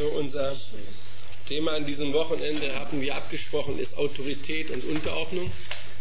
So, unser Thema an diesem Wochenende, hatten wir abgesprochen, ist Autorität und Unterordnung.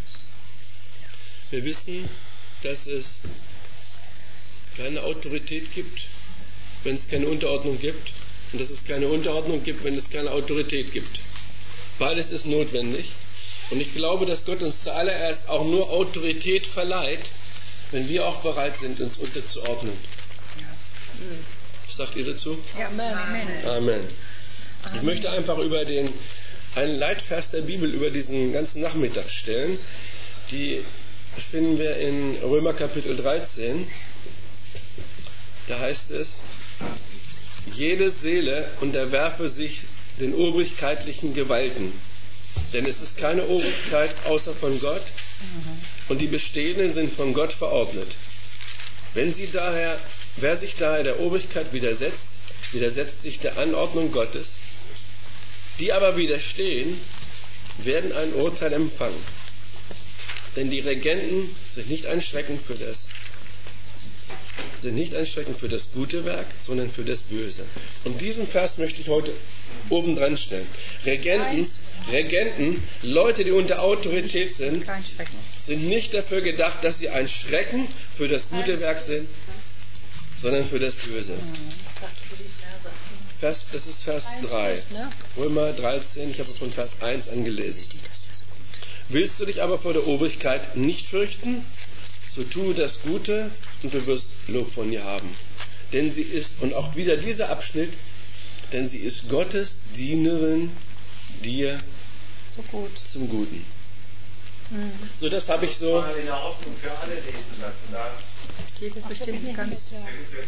Wir wissen, dass es keine Autorität gibt, wenn es keine Unterordnung gibt, und dass es keine Unterordnung gibt, wenn es keine Autorität gibt. Beides ist notwendig. Und ich glaube, dass Gott uns zuallererst auch nur Autorität verleiht, wenn wir auch bereit sind, uns unterzuordnen. Was sagt ihr dazu? Ja, Amen. Amen. Ich möchte einfach einen Leitvers der Bibel über diesen ganzen Nachmittag stellen. Die finden wir in Römer Kapitel 13. Da heißt es: Jede Seele unterwerfe sich den obrigkeitlichen Gewalten, denn es ist keine Obrigkeit außer von Gott, und die Bestehenden sind von Gott verordnet. Wer sich daher der Obrigkeit widersetzt, widersetzt sich der Anordnung Gottes. Die aber widerstehen, werden ein Urteil empfangen. Denn die Regenten sind nicht ein Schrecken für das gute Werk, sondern für das Böse. Und diesen Vers möchte ich heute oben dran stellen. Regenten, Leute, die unter Autorität sind, sind nicht dafür gedacht, dass sie ein Schrecken für das gute Werk sind, sondern für das Böse. Das ist Vers 3. Römer 13, ich habe von Vers 1 angelesen. Willst du dich aber vor der Obrigkeit nicht fürchten, so tue das Gute und du wirst Lob von ihr haben. Denn sie ist, und auch wieder dieser Abschnitt, denn sie ist Gottes Dienerin dir zum Guten. So, das habe ich so. In der Hoffnung für alle lesen lassen. Da steht das bestimmt nicht ganz. sehr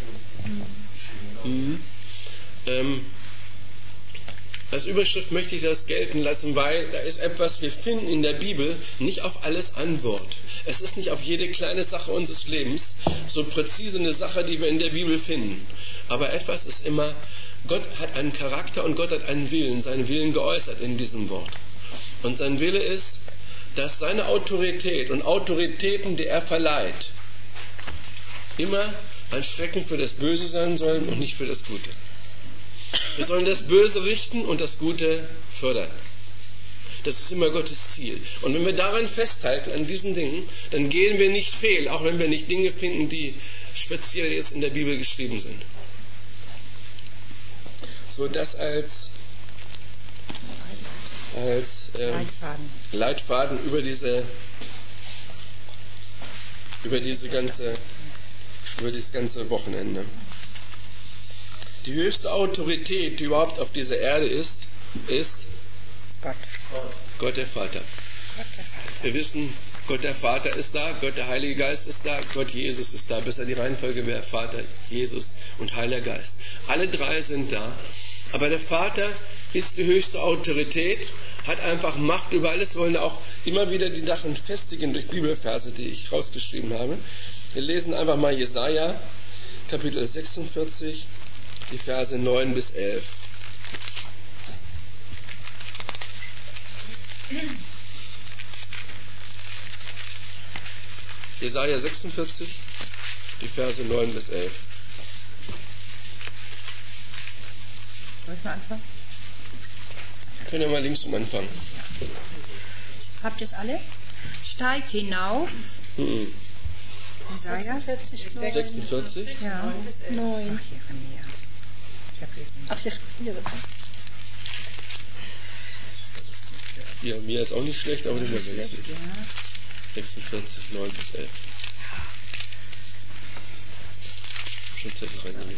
gut. Als Überschrift möchte ich das gelten lassen, weil da ist etwas, wir finden in der Bibel nicht auf alles Antwort. Es ist nicht auf jede kleine Sache unseres Lebens so präzise eine Sache, die wir in der Bibel finden. Aber etwas ist immer, Gott hat einen Charakter und Gott hat einen Willen, seinen Willen geäußert in diesem Wort. Und sein Wille ist, dass seine Autorität und Autoritäten, die er verleiht, immer ein Schrecken für das Böse sein sollen und nicht für das Gute. Wir sollen das Böse richten und das Gute fördern. Das ist immer Gottes Ziel. Und wenn wir daran festhalten, an diesen Dingen, dann gehen wir nicht fehl, auch wenn wir nicht Dinge finden, die speziell jetzt in der Bibel geschrieben sind. So das als Leitfaden über dieses ganze Wochenende. Die höchste Autorität, die überhaupt auf dieser Erde ist Gott der Vater. Wir wissen, Gott der Vater ist da, Gott der Heilige Geist ist da, Gott Jesus ist da. Besser die Reihenfolge wäre Vater, Jesus und Heiliger Geist. Alle drei sind da. Aber der Vater ist die höchste Autorität, hat einfach Macht über alles. Wir wollen auch immer wieder die Sachen festigen durch Bibelverse, die ich rausgeschrieben habe. Wir lesen einfach mal Jesaja, Kapitel 46, die Verse 9 bis 11. Jesaja 46, die Verse 9 bis 11. Soll ich mal anfangen? Wir können ja mal links anfangen. Habt ihr es alle? Steigt hinauf. Jesaja 46? Ja. 9. Ja, mir ist auch nicht schlecht, aber nicht mehr ganz schlecht. 46, 9 bis 11. Schon Zettel reingelegt.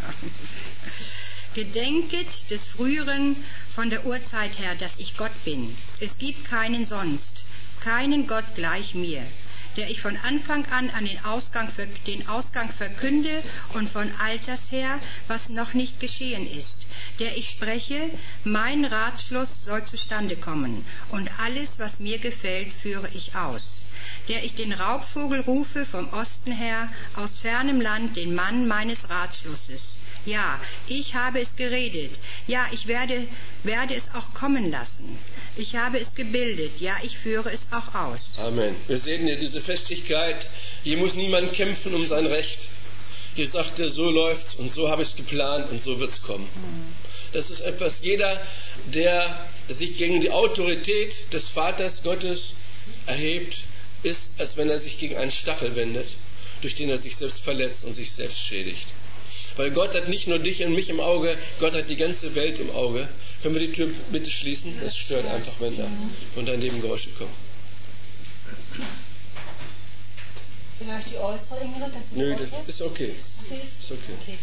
Gedenket des Früheren von der Urzeit her, dass ich Gott bin. Es gibt keinen sonst, keinen Gott gleich mir, der ich von Anfang an den Ausgang verkünde und von Alters her, was noch nicht geschehen ist, der ich spreche, mein Ratschluss soll zustande kommen, und alles, was mir gefällt, führe ich aus, der ich den Raubvogel rufe vom Osten her, aus fernem Land den Mann meines Ratschlusses. Ja, ich habe es geredet, ja, ich werde es auch kommen lassen. Ich habe es gebildet, ja, ich führe es auch aus. Amen. Wir sehen hier diese Festigkeit, hier muss niemand kämpfen um sein Recht. Hier sagt er, so läuft's und so habe ich es geplant und so wird's kommen. Das ist etwas, jeder, der sich gegen die Autorität des Vaters Gottes erhebt, ist, als wenn er sich gegen einen Stachel wendet, durch den er sich selbst verletzt und sich selbst schädigt. Weil Gott hat nicht nur dich und mich im Auge, Gott hat die ganze Welt im Auge. Können wir die Tür bitte schließen? Es stört einfach, wenn da von daneben Geräusche kommen. Vielleicht die äußere Ingrid, das ist Nö, das ist okay. Ist okay.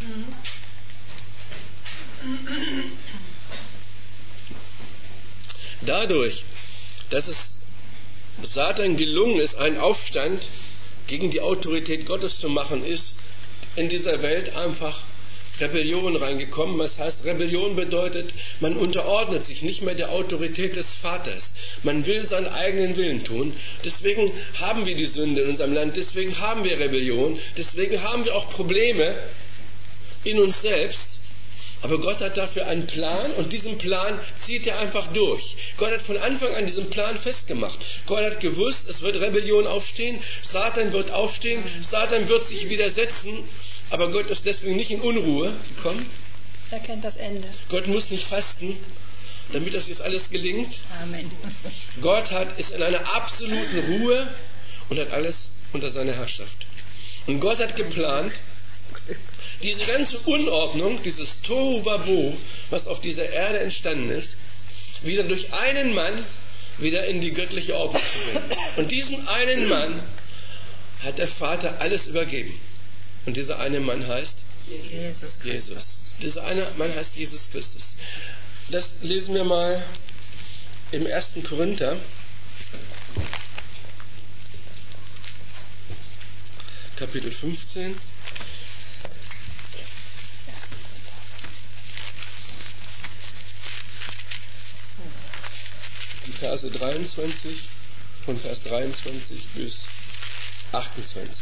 Dadurch, dass es Satan gelungen ist, einen Aufstand gegen die Autorität Gottes zu machen, ist in dieser Welt einfach Rebellion reingekommen. Das heißt, Rebellion bedeutet, man unterordnet sich nicht mehr der Autorität des Vaters. Man will seinen eigenen Willen tun. Deswegen haben wir die Sünde in unserem Land. Deswegen haben wir Rebellion. Deswegen haben wir auch Probleme in uns selbst. Aber Gott hat dafür einen Plan und diesen Plan zieht er einfach durch. Gott hat von Anfang an diesen Plan festgemacht. Gott hat gewusst, es wird Rebellion aufstehen, Satan wird aufstehen, Satan wird sich widersetzen, aber Gott ist deswegen nicht in Unruhe gekommen. Er kennt das Ende. Gott muss nicht fasten, damit das jetzt alles gelingt. Amen. Gott ist in einer absoluten Ruhe und hat alles unter seiner Herrschaft. Und Gott hat geplant, diese ganze Unordnung, dieses Tohuwabohu, was auf dieser Erde entstanden ist, wieder durch einen Mann wieder in die göttliche Ordnung zu bringen. Und diesen einen Mann hat der Vater alles übergeben. Und dieser eine Mann heißt Jesus. Dieser eine Mann heißt Jesus Christus. Das lesen wir mal im 1. Korinther, Kapitel 15. Die Verse 23, von Vers 23 bis 28.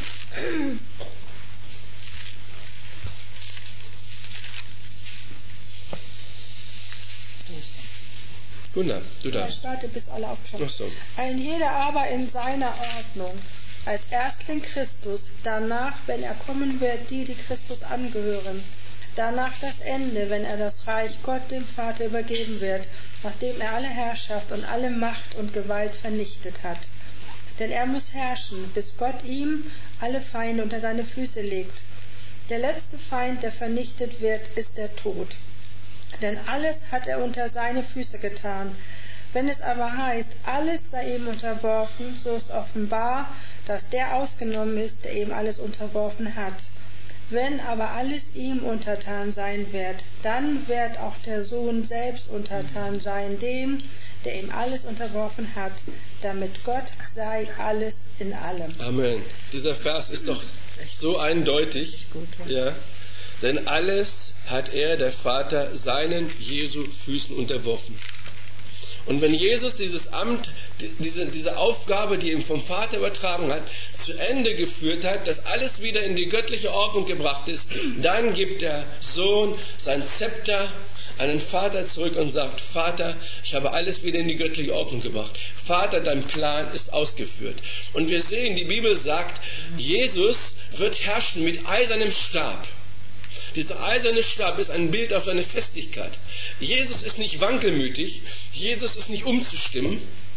Gunnar, du darfst. Ich warte, bis alle aufgeschaut. Ach so. Ein jeder aber in seiner Ordnung, als Erstling Christus, danach, wenn er kommen wird, die Christus angehören, danach das Ende, wenn er das Reich Gott dem Vater übergeben wird, nachdem er alle Herrschaft und alle Macht und Gewalt vernichtet hat. Denn er muss herrschen, bis Gott ihm alle Feinde unter seine Füße legt. Der letzte Feind, der vernichtet wird, ist der Tod. Denn alles hat er unter seine Füße getan. Wenn es aber heißt, alles sei ihm unterworfen, so ist offenbar, dass der ausgenommen ist, der ihm alles unterworfen hat. Wenn aber alles ihm untertan sein wird, dann wird auch der Sohn selbst untertan sein dem, der ihm alles unterworfen hat, damit Gott sei alles in allem. Amen. Dieser Vers ist doch so eindeutig. Ja. Denn alles hat er, der Vater, seinen Jesu Füßen unterworfen. Und wenn Jesus dieses Amt, diese Aufgabe, die ihm vom Vater übertragen hat, zu Ende geführt hat, dass alles wieder in die göttliche Ordnung gebracht ist, dann gibt der Sohn sein Zepter an den Vater zurück und sagt, Vater, ich habe alles wieder in die göttliche Ordnung gebracht. Vater, dein Plan ist ausgeführt. Und wir sehen, die Bibel sagt, Jesus wird herrschen mit eisernem Stab. Dieser eiserne Stab ist ein Bild auf seine Festigkeit. Jesus ist nicht wankelmütig, Jesus ist nicht umzustimmen.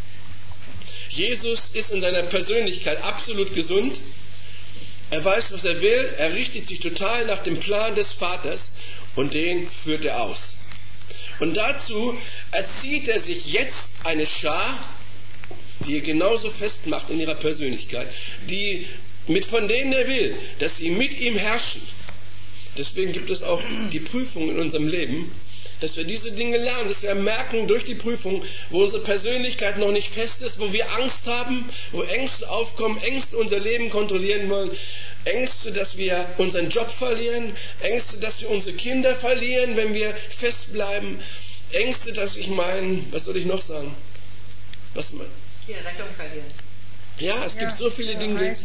Jesus ist in seiner Persönlichkeit absolut gesund. Er weiß, was er will, er richtet sich total nach dem Plan des Vaters und den führt er aus. Und dazu erzieht er sich jetzt eine Schar, die er genauso festmacht in ihrer Persönlichkeit, von denen er will, dass sie mit ihm herrschen. Deswegen gibt es auch die Prüfung in unserem Leben, dass wir diese Dinge lernen, dass wir merken durch die Prüfung, wo unsere Persönlichkeit noch nicht fest ist, wo wir Angst haben, wo Ängste aufkommen, Ängste unser Leben kontrollieren wollen, Ängste, dass wir unseren Job verlieren, Ängste, dass wir unsere Kinder verlieren, wenn wir festbleiben, Ängste, dass was soll ich noch sagen? Die Rettung verlieren. Ja, es gibt so viele Dinge,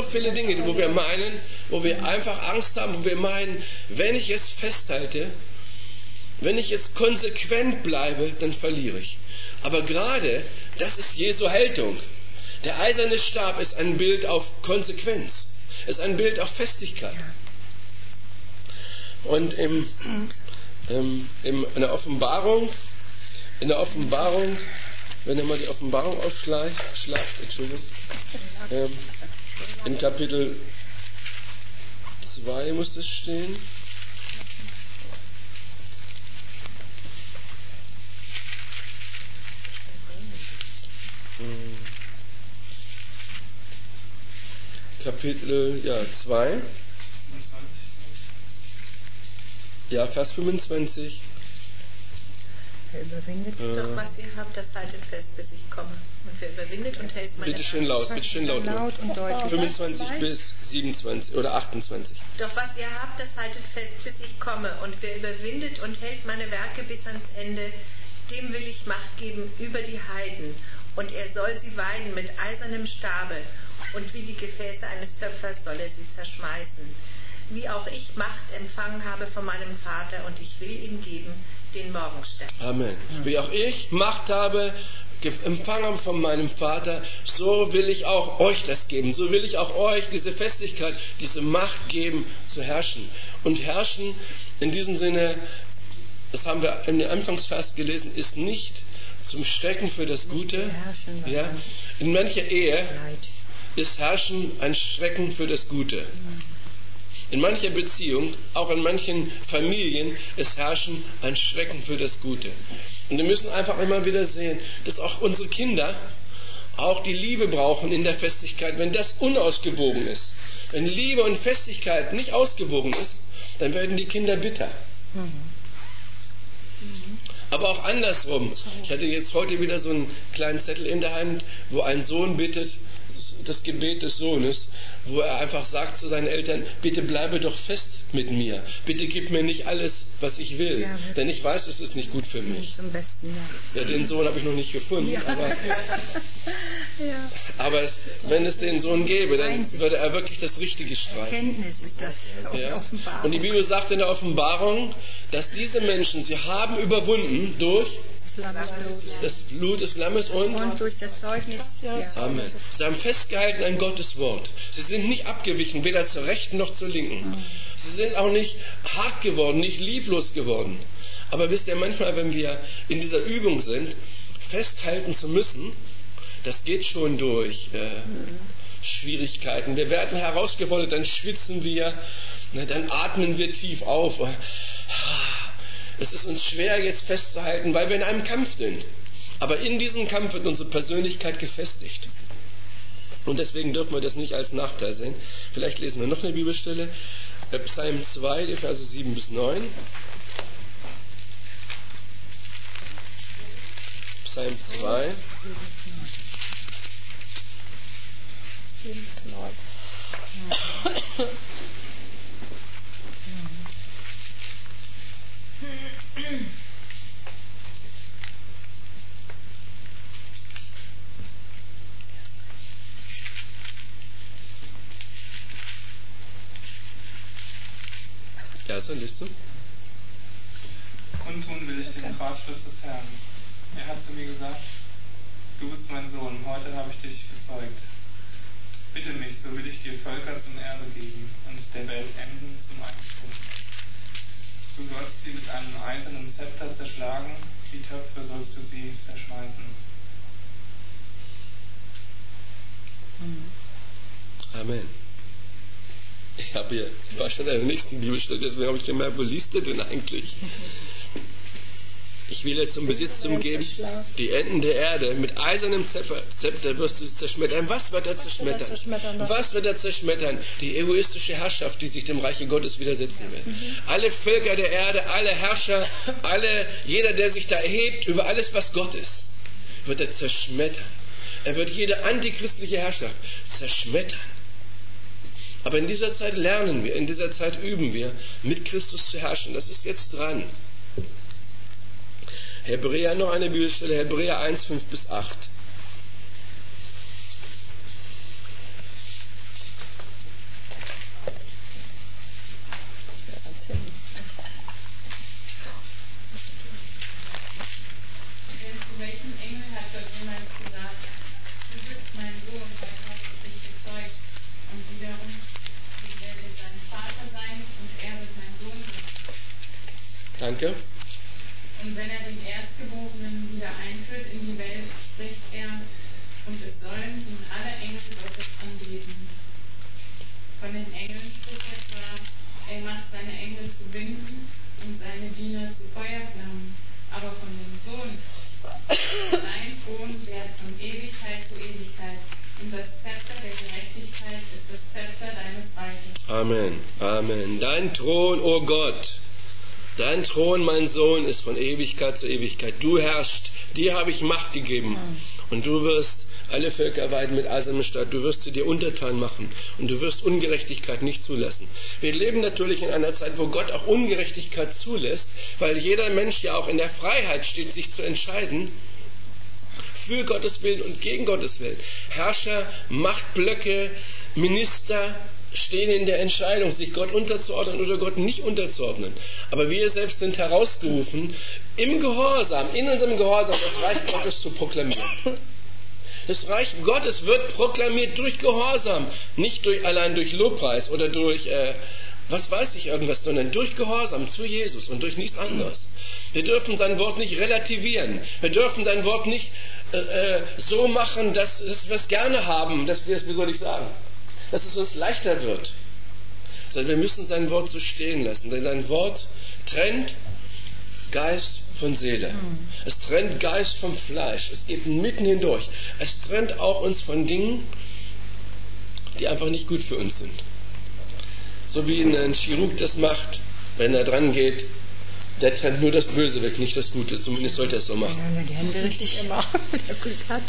wo wir einfach Angst haben, wo wir meinen, wenn ich jetzt festhalte, wenn ich jetzt konsequent bleibe, dann verliere ich. Aber gerade, das ist Jesu Haltung. Der eiserne Stab ist ein Bild auf Konsequenz, ist ein Bild auf Festigkeit. Und im in der Offenbarung, wenn ihr mal die Offenbarung aufschlagt, Entschuldigung, in Kapitel 2 muss es stehen. Kapitel 2. Ja, Vers 25. Wer überwindet? Doch was ihr habt, das haltet fest, bis ich komme. Und wer überwindet und hält meine Bitte schön laut. Laut und deutlich. 25 bis 27 oder 28. Doch was ihr habt, das haltet fest, bis ich komme. Und wer überwindet und hält meine Werke bis ans Ende, dem will ich Macht geben über die Heiden. Und er soll sie weiden mit eisernem Stabe. Und wie die Gefäße eines Töpfers soll er sie zerschmeißen. Wie auch ich Macht empfangen habe von meinem Vater, und ich will ihm geben den Morgenstern. Amen. Wie auch ich Macht habe, empfangen von meinem Vater, so will ich auch euch das geben. So will ich auch euch diese Festigkeit, diese Macht geben, zu herrschen. Und herrschen in diesem Sinne, das haben wir in dem Anfangsvers gelesen, ist nicht zum Schrecken für das Gute. Ja. In mancher Ehe ist Herrschen ein Schrecken für das Gute. In mancher Beziehung, auch in manchen Familien, ist Herrschen ein Schrecken für das Gute. Und wir müssen einfach immer wieder sehen, dass auch unsere Kinder auch die Liebe brauchen in der Festigkeit. Wenn das unausgewogen ist, wenn Liebe und Festigkeit nicht ausgewogen ist, dann werden die Kinder bitter. Aber auch andersrum. Ich hatte jetzt heute wieder so einen kleinen Zettel in der Hand, wo ein Sohn bittet, das Gebet des Sohnes, wo er einfach sagt zu seinen Eltern, bitte bleibe doch fest mit mir. Bitte gib mir nicht alles, was ich will. Ja, denn ich weiß, es ist nicht gut für mich. Zum Besten, ja. Ja, den Sohn habe ich noch nicht gefunden. Ja. Aber wenn es den Sohn gäbe, dann würde er wirklich das Richtige streichen. Erkenntnis ist das, ja. Offenbarung. Und die Bibel sagt in der Offenbarung, dass diese Menschen, sie haben überwunden durch das Blut des Lammes und durch das Zeugnis. Ja. Amen. Sie haben festgehalten an Gottes Wort. Sie sind nicht abgewichen, weder zur Rechten noch zur Linken. Sie sind auch nicht hart geworden, nicht lieblos geworden. Aber wisst ihr, manchmal, wenn wir in dieser Übung sind, festhalten zu müssen, das geht schon durch Schwierigkeiten. Wir werden herausgefordert, dann schwitzen wir, dann atmen wir tief auf. Es ist uns schwer, jetzt festzuhalten, weil wir in einem Kampf sind. Aber in diesem Kampf wird unsere Persönlichkeit gefestigt. Und deswegen dürfen wir das nicht als Nachteil sehen. Vielleicht lesen wir noch eine Bibelstelle. Psalm 2, die Verse 7 bis 9. Psalm 2. 7 bis 9. Ja, so liest du. Kundtun will ich den Ratschluss des Herrn. Er hat zu mir gesagt, du bist mein Sohn, heute habe ich dich gezeugt. Bitte mich, so will ich dir Völker zum Erbe geben und der Welt Enden zum Eigentum. Du sollst sie mit einem eisernen Zepter zerschlagen, die Töpfe sollst du sie zerschmeißen. Amen. Ich war schon in der nächsten Bibelstelle, deswegen habe ich gemerkt, wo liest du denn eigentlich? Ich will dir zum Besitztum geben, die Enden der Erde, mit eisernem Zepter wirst du sie zerschmettern. Was wird er zerschmettern? Was wird er zerschmettern? Die egoistische Herrschaft, die sich dem Reiche Gottes widersetzen wird. Alle Völker der Erde, alle Herrscher, jeder, der sich da erhebt über alles, was Gott ist, wird er zerschmettern. Er wird jede antichristliche Herrschaft zerschmettern. Aber in dieser Zeit lernen wir, in dieser Zeit üben wir, mit Christus zu herrschen. Das ist jetzt dran. Hebräer, noch eine Bibelstelle, Hebräer 1, 5 bis 8. Denn zu welchem Engel hat Gott jemals gesagt, du bist mein Sohn, heute habe ich dich gezeugt. Und wiederum, er wird dein Vater sein und er wird mein Sohn sein. Danke. Und wenn er den Erstgeborenen wieder einführt in die Welt, spricht er, und es sollen ihn alle Engel Gottes anbeten. Von den Engeln spricht er zwar, er macht seine Engel zu Winden und seine Diener zu Feuerflammen, aber von dem Sohn, dein Thron währt von Ewigkeit zu Ewigkeit, und das Zepter der Gerechtigkeit ist das Zepter deines Reiches. Amen, Amen. Dein Thron, o Gott, dein Thron, mein Sohn, ist von Ewigkeit zu Ewigkeit. Du herrschst, dir habe ich Macht gegeben. Und du wirst alle Völker weiden mit eisernem Stab. Du wirst sie dir untertan machen. Und du wirst Ungerechtigkeit nicht zulassen. Wir leben natürlich in einer Zeit, wo Gott auch Ungerechtigkeit zulässt, weil jeder Mensch ja auch in der Freiheit steht, sich zu entscheiden, für Gottes Willen und gegen Gottes Willen. Herrscher, Machtblöcke, Minister stehen in der Entscheidung, sich Gott unterzuordnen oder Gott nicht unterzuordnen. Aber wir selbst sind herausgerufen, im Gehorsam, in unserem Gehorsam das Reich Gottes zu proklamieren. Das Reich Gottes wird proklamiert durch Gehorsam, nicht allein durch Lobpreis oder durch was weiß ich irgendwas, sondern durch Gehorsam zu Jesus und durch nichts anderes. Wir dürfen sein Wort nicht relativieren. Wir dürfen sein Wort nicht so machen, dass wir es gerne haben, dass wir es, wie soll ich sagen, dass es uns leichter wird. Sondern wir müssen sein Wort so stehen lassen, denn sein Wort trennt Geist von Seele. Es trennt Geist vom Fleisch. Es geht mitten hindurch. Es trennt auch uns von Dingen, die einfach nicht gut für uns sind. So wie ein Chirurg das macht, wenn er dran geht, der trennt nur das Böse weg, nicht das Gute. Zumindest sollte er es so machen. Ja, die Hände richtig immer, der Glück hat.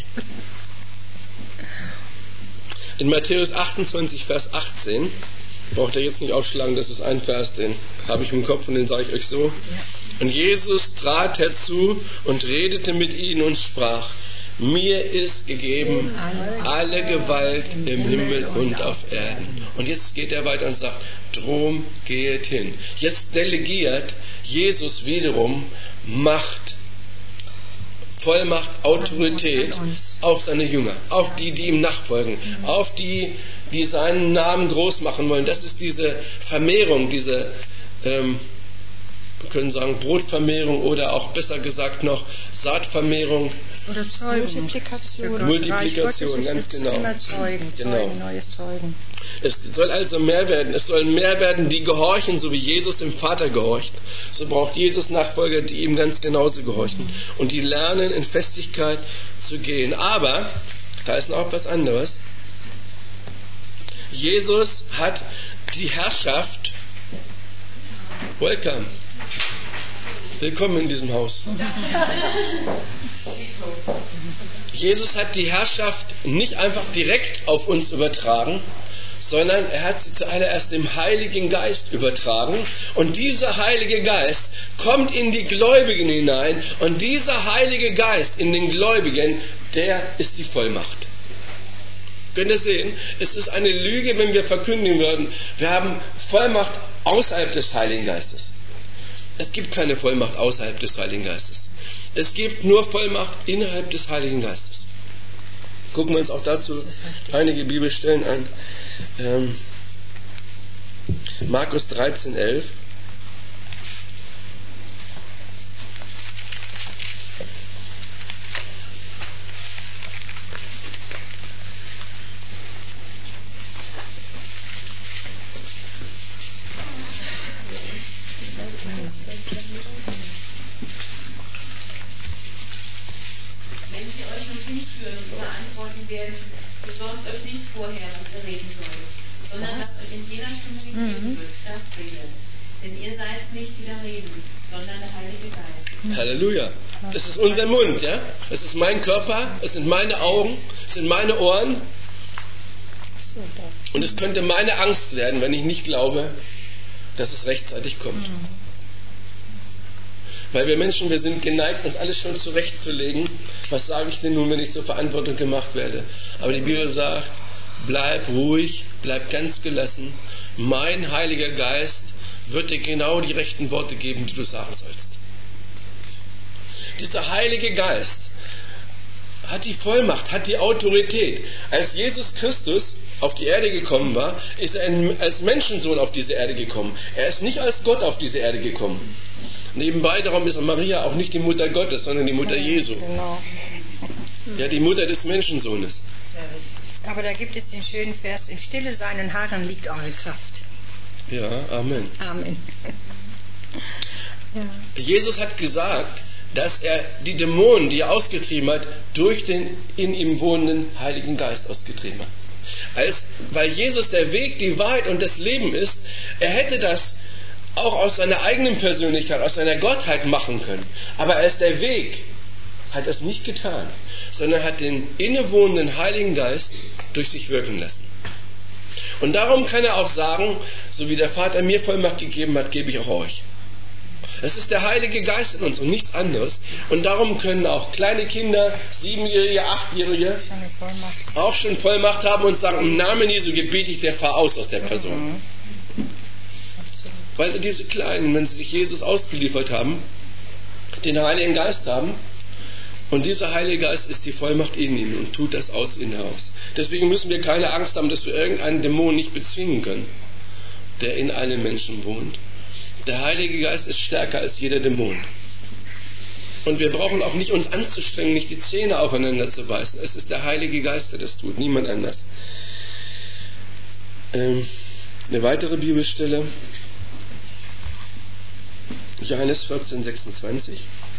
In Matthäus 28, Vers 18, braucht ihr jetzt nicht aufschlagen, das ist ein Vers, den habe ich im Kopf und den sage ich euch so. Und Jesus trat herzu und redete mit ihnen und sprach, mir ist gegeben alle Gewalt im Himmel und auf Erden. Und jetzt geht er weiter und sagt, drum geht hin. Jetzt delegiert Jesus wiederum Macht, Vollmacht, Autorität auf seine Jünger, auf die, die ihm nachfolgen, auf die, die seinen Namen groß machen wollen. Das ist diese Vermehrung, diese, wir können sagen Brotvermehrung oder auch besser gesagt noch Saatvermehrung. Oder Zeugen. Multiplikation, ganz genau. Immer Zeugen, Genau. neues Zeugen. Es soll also mehr werden. Es sollen mehr werden, die gehorchen, so wie Jesus dem Vater gehorcht. So braucht Jesus Nachfolger, die ihm ganz genauso gehorchen. Und die lernen, in Festigkeit zu gehen. Aber, da ist noch was anderes. Jesus hat die Herrschaft. Welcome. Willkommen in diesem Haus. Jesus hat die Herrschaft nicht einfach direkt auf uns übertragen, sondern er hat sie zuallererst dem Heiligen Geist übertragen. Und dieser Heilige Geist kommt in die Gläubigen hinein. Und dieser Heilige Geist in den Gläubigen, der ist die Vollmacht. Könnt ihr sehen? Es ist eine Lüge, wenn wir verkündigen würden, wir haben Vollmacht außerhalb des Heiligen Geistes. Es gibt keine Vollmacht außerhalb des Heiligen Geistes. Es gibt nur Vollmacht innerhalb des Heiligen Geistes. Gucken wir uns auch dazu einige Bibelstellen an. Markus 13, 11. Wenn sie euch nun hinführen und überantworten werden, besorgt euch nicht vorher, was ihr reden sollt, sondern was euch in jener Stunde gegeben wird, das redet. Denn ihr seid nicht die da reden, sondern der Heilige Geist. Halleluja. Es ist unser Mund, ja? Es ist mein Körper, es sind meine Augen, es sind meine Ohren. Und es könnte meine Angst werden, wenn ich nicht glaube, dass es rechtzeitig kommt. Weil wir Menschen, wir sind geneigt, uns alles schon zurechtzulegen. Was sage ich denn nun, wenn ich zur Verantwortung gemacht werde? Aber die Bibel sagt, bleib ruhig, bleib ganz gelassen. Mein Heiliger Geist wird dir genau die rechten Worte geben, die du sagen sollst. Dieser Heilige Geist hat die Vollmacht, hat die Autorität. Als Jesus Christus auf die Erde gekommen war, ist er als Menschensohn auf diese Erde gekommen. Er ist nicht als Gott auf diese Erde gekommen. Nebenbei, darum ist Maria auch nicht die Mutter Gottes, sondern die Mutter Jesu. Genau. Ja, die Mutter des Menschensohnes. Aber da gibt es den schönen Vers, im Stille seinen Haaren liegt eure Kraft. Ja, Amen. Amen. Ja. Jesus hat gesagt, dass er die Dämonen, die er ausgetrieben hat, durch den in ihm wohnenden Heiligen Geist ausgetrieben hat. Weil Jesus der Weg, die Wahrheit und das Leben ist, er hätte das auch aus seiner eigenen Persönlichkeit, aus seiner Gottheit machen können. Aber er ist der Weg, hat das nicht getan, sondern hat den innewohnenden Heiligen Geist durch sich wirken lassen. Und darum kann er auch sagen, so wie der Vater mir Vollmacht gegeben hat, gebe ich auch euch. Es ist der Heilige Geist in uns und nichts anderes. Und darum können auch kleine Kinder, 7-Jährige, 8-Jährige, auch schon Vollmacht haben und sagen, im Namen Jesu gebete ich, der fahr aus der Person. Weil diese Kleinen, wenn sie sich Jesus ausgeliefert haben, den Heiligen Geist haben, und dieser Heilige Geist ist die Vollmacht in ihnen und tut das aus ihnen heraus. Deswegen müssen wir keine Angst haben, dass wir irgendeinen Dämon nicht bezwingen können, der in allen Menschen wohnt. Der Heilige Geist ist stärker als jeder Dämon. Und wir brauchen auch nicht uns anzustrengen, nicht die Zähne aufeinander zu beißen. Es ist der Heilige Geist, der das tut, niemand anders. Eine weitere Bibelstelle, Johannes 14, 26.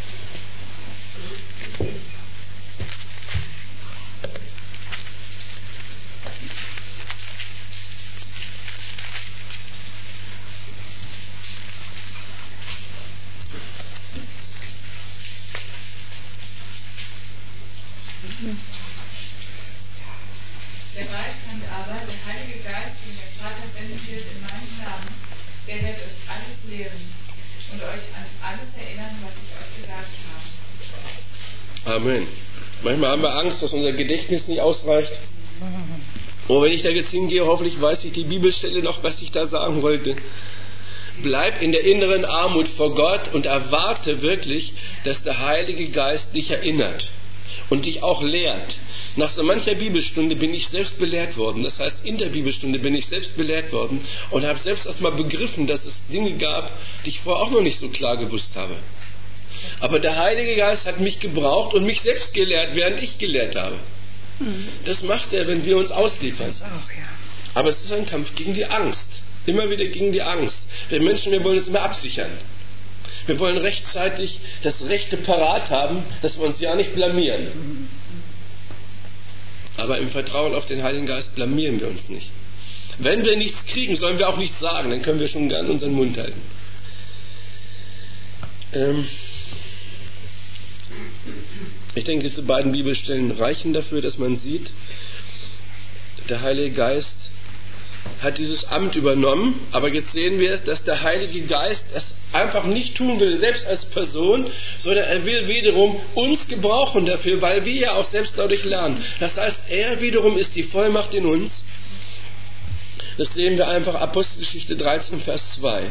Der Beistand aber, der Heilige Geist, den der Vater senden wird in meinem Namen, der wird euch alles lehren und euch an alles erinnern, was ich euch gesagt habe. Amen. Manchmal haben wir Angst, dass unser Gedächtnis nicht ausreicht. Oh, wenn ich da jetzt hingehe, hoffentlich weiß ich die Bibelstelle noch, was ich da sagen wollte. Bleib in der inneren Armut vor Gott und erwarte wirklich, dass der Heilige Geist dich erinnert und dich auch lehrt. Nach so mancher Bibelstunde bin ich selbst belehrt worden. Das heißt, in der Bibelstunde bin ich selbst belehrt worden und habe selbst erstmal begriffen, dass es Dinge gab, die ich vorher auch noch nicht so klar gewusst habe. Aber der Heilige Geist hat mich gebraucht und mich selbst gelehrt, während ich gelehrt habe. Das macht er, wenn wir uns ausliefern. Aber es ist ein Kampf gegen die Angst. Immer wieder gegen die Angst. Wir Menschen, wir wollen uns immer absichern. Wir wollen rechtzeitig das Rechte parat haben, dass wir uns ja nicht blamieren. Aber im Vertrauen auf den Heiligen Geist blamieren wir uns nicht. Wenn wir nichts kriegen, sollen wir auch nichts sagen, dann können wir schon gern unseren Mund halten. Ich denke, diese beiden Bibelstellen reichen dafür, dass man sieht, der Heilige Geist hat dieses Amt übernommen, aber jetzt sehen wir es, dass der Heilige Geist es einfach nicht tun will, selbst als Person, sondern er will wiederum uns gebrauchen dafür, weil wir ja auch selbst dadurch lernen. Das heißt, er wiederum ist die Vollmacht in uns. Das sehen wir einfach, Apostelgeschichte 13, Vers 2.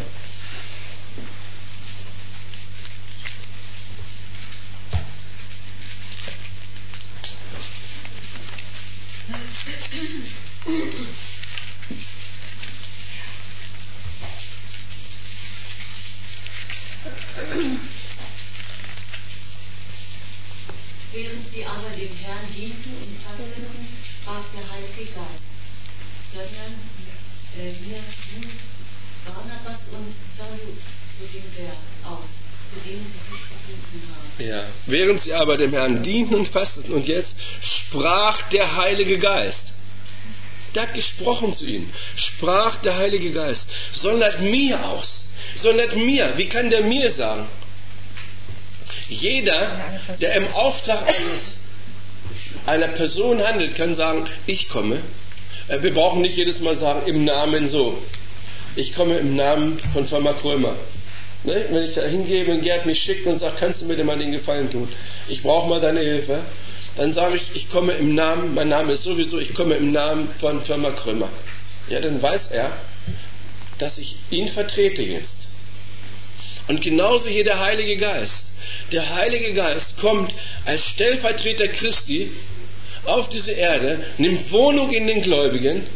Während sie aber dem Herrn dienten und fasteten, sprach der Heilige Geist, sondern mir Barnabas und Saulus, so ging der aus, zu denen sie sich berufen haben. Ja, während sie aber dem Herrn dienten und fasteten, und jetzt sprach der Heilige Geist. Der hat gesprochen zu ihnen. Sprach der Heilige Geist. Sondert mir aus. Sondert mir. Wie kann der mir sagen? Jeder, der im Auftrag einer Person handelt, kann sagen, ich komme. Wir brauchen nicht jedes Mal sagen, im Namen so. Ich komme im Namen von Firma Krömer. Ne? Wenn ich da hingehe, wenn Gerd mich schickt und sagt, kannst du mir denn mal den Gefallen tun? Ich brauche mal deine Hilfe. Dann sage ich, ich komme im Namen, mein Name ist sowieso, ich komme im Namen von Firma Krömer. Ja, dann weiß er, dass ich ihn vertrete jetzt. Und genauso hier der Heilige Geist. Der Heilige Geist kommt als Stellvertreter Christi auf diese Erde, nimmt Wohnung in den Gläubigen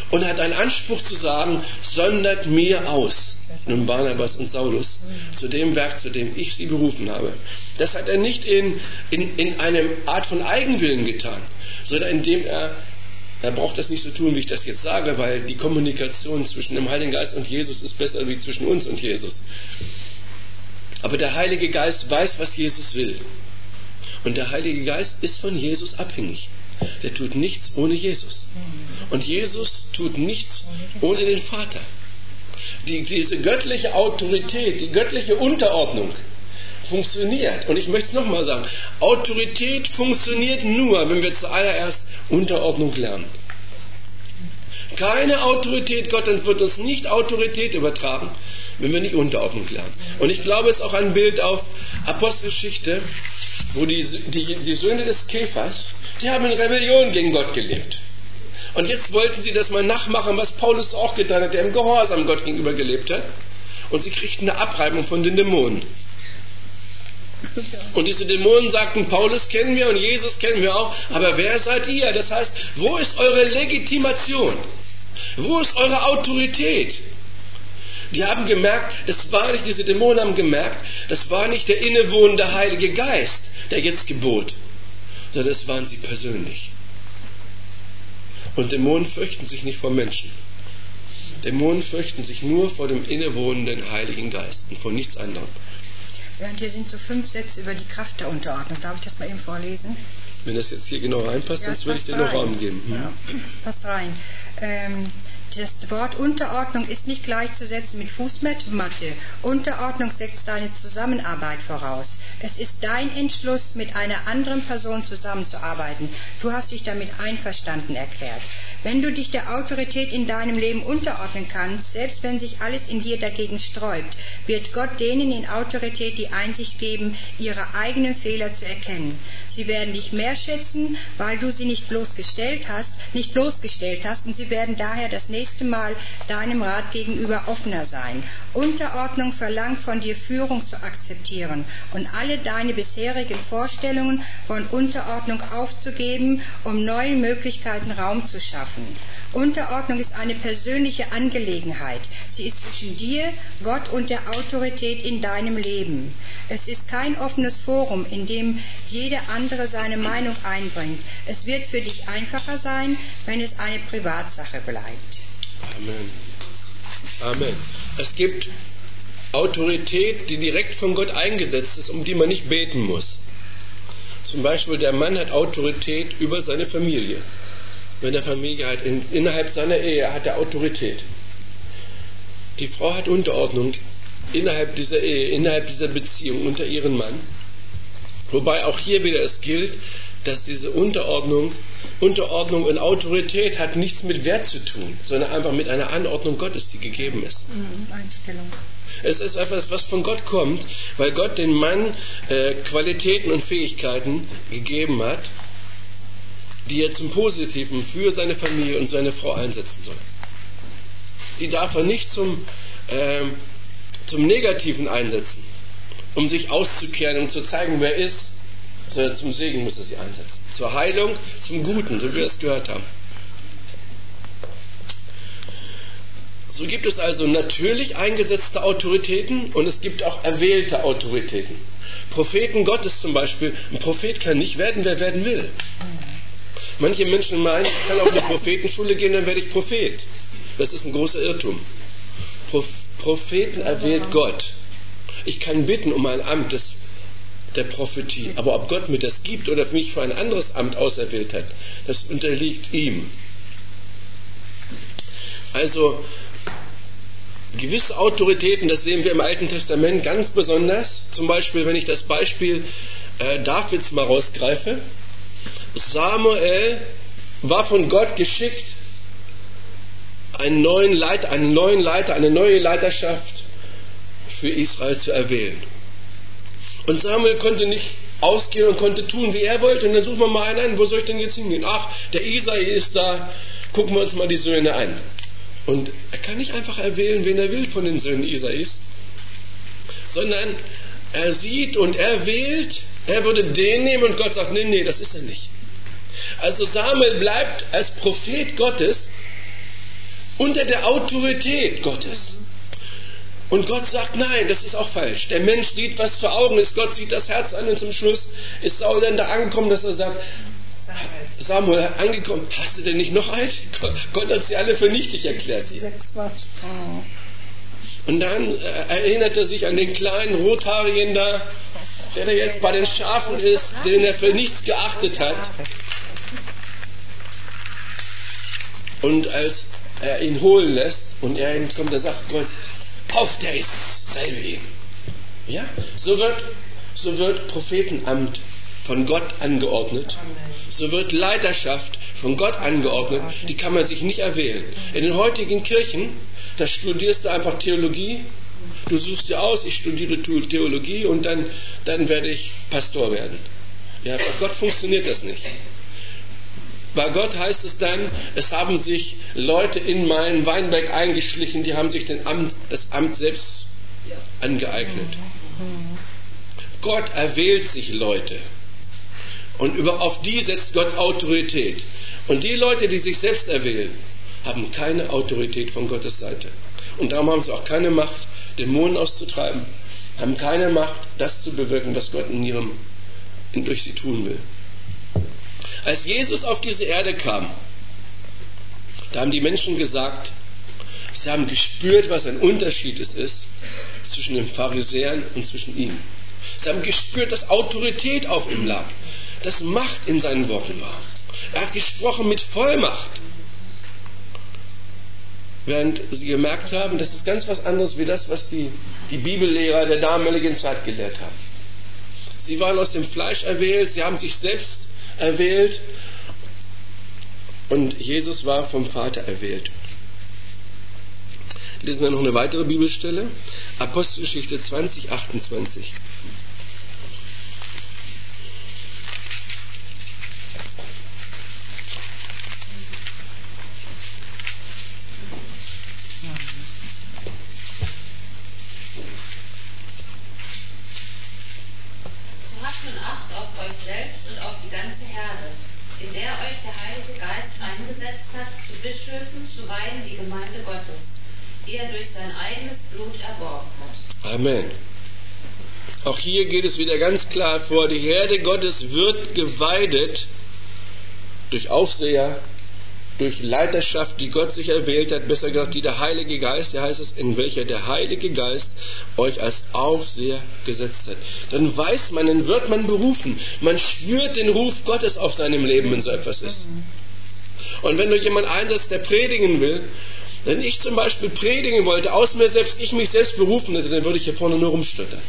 und hat einen Anspruch zu sagen, sondert mir aus, nun Barnabas und Saulus, zu dem Werk, zu dem ich sie berufen habe. Das hat er nicht in einer Art von Eigenwillen getan, sondern indem er braucht das nicht so tun, wie ich das jetzt sage, weil die Kommunikation zwischen dem Heiligen Geist und Jesus ist besser wie zwischen uns und Jesus. Aber der Heilige Geist weiß, was Jesus will. Und der Heilige Geist ist von Jesus abhängig. Der tut nichts ohne Jesus. Und Jesus tut nichts ohne den Vater. Diese göttliche Autorität, die göttliche Unterordnung funktioniert. Und ich möchte es nochmal sagen, Autorität funktioniert nur, wenn wir zuallererst Unterordnung lernen. Keine Autorität, Gott wird uns nicht Autorität übertragen, wenn wir nicht Unterordnung lernen. Und ich glaube, es ist auch ein Bild auf Apostelgeschichte, wo die Söhne des Kephas, die haben in Rebellion gegen Gott gelebt. Und jetzt wollten sie das mal nachmachen, was Paulus auch getan hat, der im Gehorsam Gott gegenüber gelebt hat. Und sie kriegten eine Abreibung von den Dämonen. Und diese Dämonen sagten, Paulus kennen wir und Jesus kennen wir auch, aber wer seid ihr? Das heißt, wo ist eure Legitimation? Wo ist eure Autorität? Die haben gemerkt, diese Dämonen haben gemerkt, das war nicht der innewohnende Heilige Geist, der jetzt gebot, sondern es waren sie persönlich. Und Dämonen fürchten sich nicht vor Menschen. Dämonen fürchten sich nur vor dem innewohnenden Heiligen Geist und vor nichts anderem. Ja, und hier sind so 5 Sätze über die Kraft der Unterordnung. Darf ich das mal eben vorlesen? Wenn das jetzt hier genau reinpasst, sonst würde ich dir noch Raum geben. Ja, passt rein. Das Wort Unterordnung ist nicht gleichzusetzen mit Fußmatte. Unterordnung setzt deine Zusammenarbeit voraus. Es ist dein Entschluss, mit einer anderen Person zusammenzuarbeiten. Du hast dich damit einverstanden erklärt. Wenn du dich der Autorität in deinem Leben unterordnen kannst, selbst wenn sich alles in dir dagegen sträubt, wird Gott denen in Autorität die Einsicht geben, ihre eigenen Fehler zu erkennen. Sie werden dich mehr schätzen, weil du sie nicht bloßgestellt hast, und sie werden daher das nächste Mal deinem Rat gegenüber offener sein. Unterordnung verlangt von dir, Führung zu akzeptieren und alle deine bisherigen Vorstellungen von Unterordnung aufzugeben, um neuen Möglichkeiten Raum zu schaffen. Unterordnung ist eine persönliche Angelegenheit. Sie ist zwischen dir, Gott und der Autorität in deinem Leben. Es ist kein offenes Forum, in dem jeder andere seine Meinung einbringt. Es wird für dich einfacher sein, wenn es eine Privatsache bleibt. Amen. Amen. Es gibt Autorität, die direkt von Gott eingesetzt ist, um die man nicht beten muss. Zum Beispiel, der Mann hat Autorität über seine Familie. Wenn der Familie hat, innerhalb seiner Ehe hat er Autorität. Die Frau hat Unterordnung innerhalb dieser Ehe, innerhalb dieser Beziehung unter ihren Mann. Wobei auch hier wieder es gilt, dass diese Unterordnung und Autorität hat nichts mit Wert zu tun, sondern einfach mit einer Anordnung Gottes, die gegeben ist. Einstellung. Es ist etwas, was von Gott kommt, weil Gott den Mann Qualitäten und Fähigkeiten gegeben hat, die er zum Positiven für seine Familie und seine Frau einsetzen soll. Die darf er nicht zum Negativen einsetzen, um sich auszukehren, um zu zeigen, wer er ist, sondern zum Segen muss er sie einsetzen. Zur Heilung, zum Guten, so wie wir es gehört haben. So gibt es also natürlich eingesetzte Autoritäten und es gibt auch erwählte Autoritäten. Propheten Gottes zum Beispiel, ein Prophet kann nicht werden, wer werden will. Manche Menschen meinen, ich kann auf eine Prophetenschule gehen, dann werde ich Prophet. Das ist ein großer Irrtum. Propheten erwählt Gott. Ich kann bitten um ein Amt der Prophetie, aber ob Gott mir das gibt oder mich für ein anderes Amt auserwählt hat, das unterliegt ihm. Also gewisse Autoritäten, das sehen wir im Alten Testament ganz besonders. Zum Beispiel, wenn ich das Beispiel Davids mal rausgreife. Samuel war von Gott geschickt, eine neue Leiterschaft für Israel zu erwählen. Und Samuel konnte nicht ausgehen und konnte tun, wie er wollte. Und dann suchen wir mal einen an, wo soll ich denn jetzt hingehen? Ach, der Isai ist da, gucken wir uns mal die Söhne an. Und er kann nicht einfach erwählen, wen er will von den Söhnen Isais, sondern er sieht und er wählt, er würde den nehmen und Gott sagt, nee, das ist er nicht. Also Samuel bleibt als Prophet Gottes unter der Autorität Gottes. Und Gott sagt, nein, das ist auch falsch. Der Mensch sieht, was vor Augen ist. Gott sieht das Herz an und zum Schluss ist Saul dann da angekommen, dass er sagt, Samuel, angekommen, hast du denn nicht noch eins? Gott hat sie alle für nichtig erklärt. 6 Mal. Und dann erinnert er sich an den kleinen Rothaarigen da, der da jetzt bei den Schafen ist, den er für nichts geachtet hat. Und als er ihn holen lässt und er ihn kommt, da sagt Gott, auf, der ist, salbe ihn. Ja, so wird Prophetenamt von Gott angeordnet. So wird Leiterschaft von Gott angeordnet. Die kann man sich nicht erwählen. In den heutigen Kirchen, da studierst du einfach Theologie. Du suchst dir aus, ich studiere Theologie und dann werde ich Pastor werden. Ja, bei Gott funktioniert das nicht. Bei Gott heißt es dann, es haben sich Leute in meinen Weinberg eingeschlichen, die haben sich das Amt selbst angeeignet. Gott erwählt sich Leute. Und auf die setzt Gott Autorität. Und die Leute, die sich selbst erwählen, haben keine Autorität von Gottes Seite. Und darum haben sie auch keine Macht, Dämonen auszutreiben, haben keine Macht, das zu bewirken, was Gott durch sie tun will. Als Jesus auf diese Erde kam, da haben die Menschen gesagt, sie haben gespürt, was ein Unterschied es ist zwischen den Pharisäern und zwischen ihm. Sie haben gespürt, dass Autorität auf ihm lag, dass Macht in seinen Worten war. Er hat gesprochen mit Vollmacht. Während sie gemerkt haben, das ist ganz was anderes wie das, was die Bibellehrer der damaligen Zeit gelehrt haben. Sie waren aus dem Fleisch erwählt, sie haben sich selbst erwählt und Jesus war vom Vater erwählt. Lesen wir noch eine weitere Bibelstelle. Apostelgeschichte 20, 28. Amen. Auch hier geht es wieder ganz klar vor, die Herde Gottes wird geweidet durch Aufseher, durch Leiterschaft, die Gott sich erwählt hat, besser gesagt, die der Heilige Geist, hier heißt es, in welcher der Heilige Geist euch als Aufseher gesetzt hat. Dann weiß man, dann wird man berufen. Man spürt den Ruf Gottes auf seinem Leben, wenn so etwas ist. Und wenn du jemanden einsetzt, der predigen will, wenn ich zum Beispiel predigen wollte, aus mir selbst, ich mich selbst berufen hätte, dann würde ich hier vorne nur rumstottern.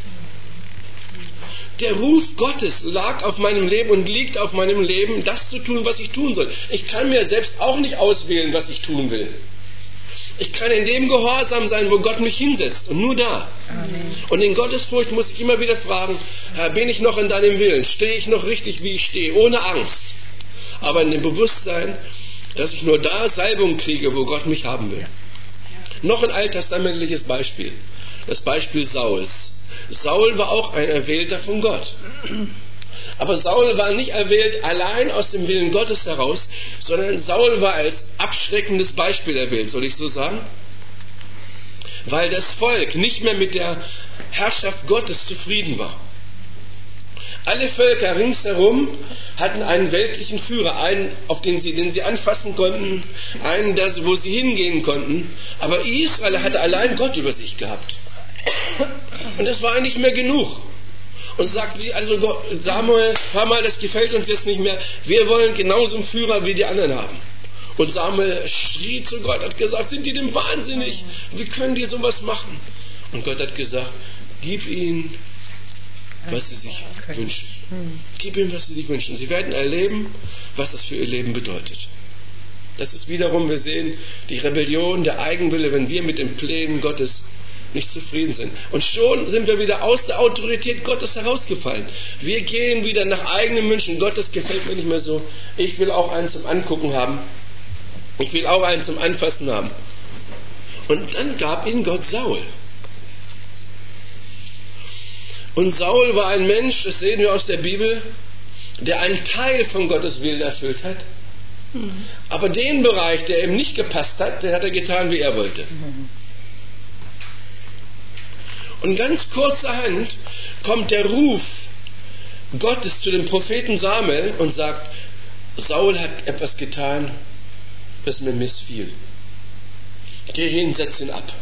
Der Ruf Gottes lag auf meinem Leben und liegt auf meinem Leben, das zu tun, was ich tun soll. Ich kann mir selbst auch nicht auswählen, was ich tun will. Ich kann in dem Gehorsam sein, wo Gott mich hinsetzt und nur da. Amen. Und in Gottesfurcht muss ich immer wieder fragen, Herr, bin ich noch in deinem Willen? Stehe ich noch richtig, wie ich stehe? Ohne Angst. Aber in dem Bewusstsein, dass ich nur da Salbung kriege, wo Gott mich haben will. Noch ein alttestamentliches Beispiel. Das Beispiel Sauls. Saul war auch ein Erwählter von Gott. Aber Saul war nicht erwählt allein aus dem Willen Gottes heraus, sondern Saul war als abschreckendes Beispiel erwählt, soll ich so sagen? Weil das Volk nicht mehr mit der Herrschaft Gottes zufrieden war. Alle Völker ringsherum hatten einen weltlichen Führer, einen, den sie anfassen konnten, einen, wo sie hingehen konnten. Aber Israel hatte allein Gott über sich gehabt. Und das war nicht mehr genug. Und sagten sie, also Samuel, hör mal, das gefällt uns jetzt nicht mehr. Wir wollen genauso einen Führer wie die anderen haben. Und Samuel schrie zu Gott, hat gesagt, sind die denn wahnsinnig? Wie können die sowas machen? Und Gott hat gesagt, gib ihnen, was sie sich wünschen. Gib ihnen, was sie sich wünschen. Sie werden erleben, was das für ihr Leben bedeutet. Das ist wiederum, wir sehen, die Rebellion, der Eigenwille, wenn wir mit den Plänen Gottes nicht zufrieden sind. Und schon sind wir wieder aus der Autorität Gottes herausgefallen. Wir gehen wieder nach eigenen Wünschen. Gottes gefällt mir nicht mehr so. Ich will auch einen zum Angucken haben. Ich will auch einen zum Anfassen haben. Und dann gab ihnen Gott Saul. Und Saul war ein Mensch, das sehen wir aus der Bibel, der einen Teil von Gottes Willen erfüllt hat, Aber den Bereich, der ihm nicht gepasst hat, den hat er getan, wie er wollte. Und ganz kurzerhand kommt der Ruf Gottes zu dem Propheten Samuel und sagt, Saul hat etwas getan, was mir missfiel. Geh hin, setz ihn ab.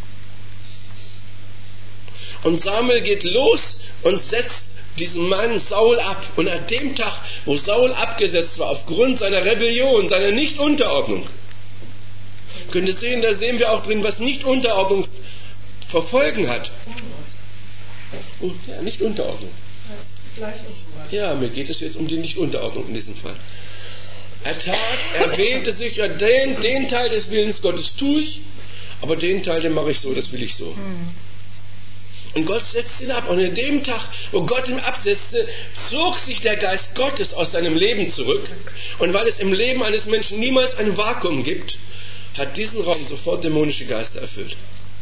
Und Samuel geht los und setzt diesen Mann Saul ab. Und an dem Tag, wo Saul abgesetzt war, aufgrund seiner Rebellion, seiner Nichtunterordnung, könnt ihr sehen, da sehen wir auch drin, was Nichtunterordnung verfolgen hat. Oh, ja, Nichtunterordnung. Ja, mir geht es jetzt um die Nichtunterordnung in diesem Fall. Er wählte sich ja den Teil des Willens Gottes tue ich, aber den Teil, den mache ich so, das will ich so. Und Gott setzt ihn ab. Und in dem Tag, wo Gott ihn absetzte, zog sich der Geist Gottes aus seinem Leben zurück. Und weil es im Leben eines Menschen niemals ein Vakuum gibt, hat diesen Raum sofort dämonische Geister erfüllt.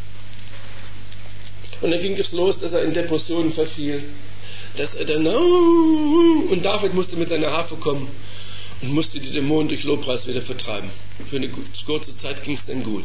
Und dann ging es los, dass er in Depressionen verfiel. Dass er dann, und David musste mit seiner Harfe kommen und musste die Dämonen durch Lobpreis wieder vertreiben. Für eine kurze Zeit ging es dann gut.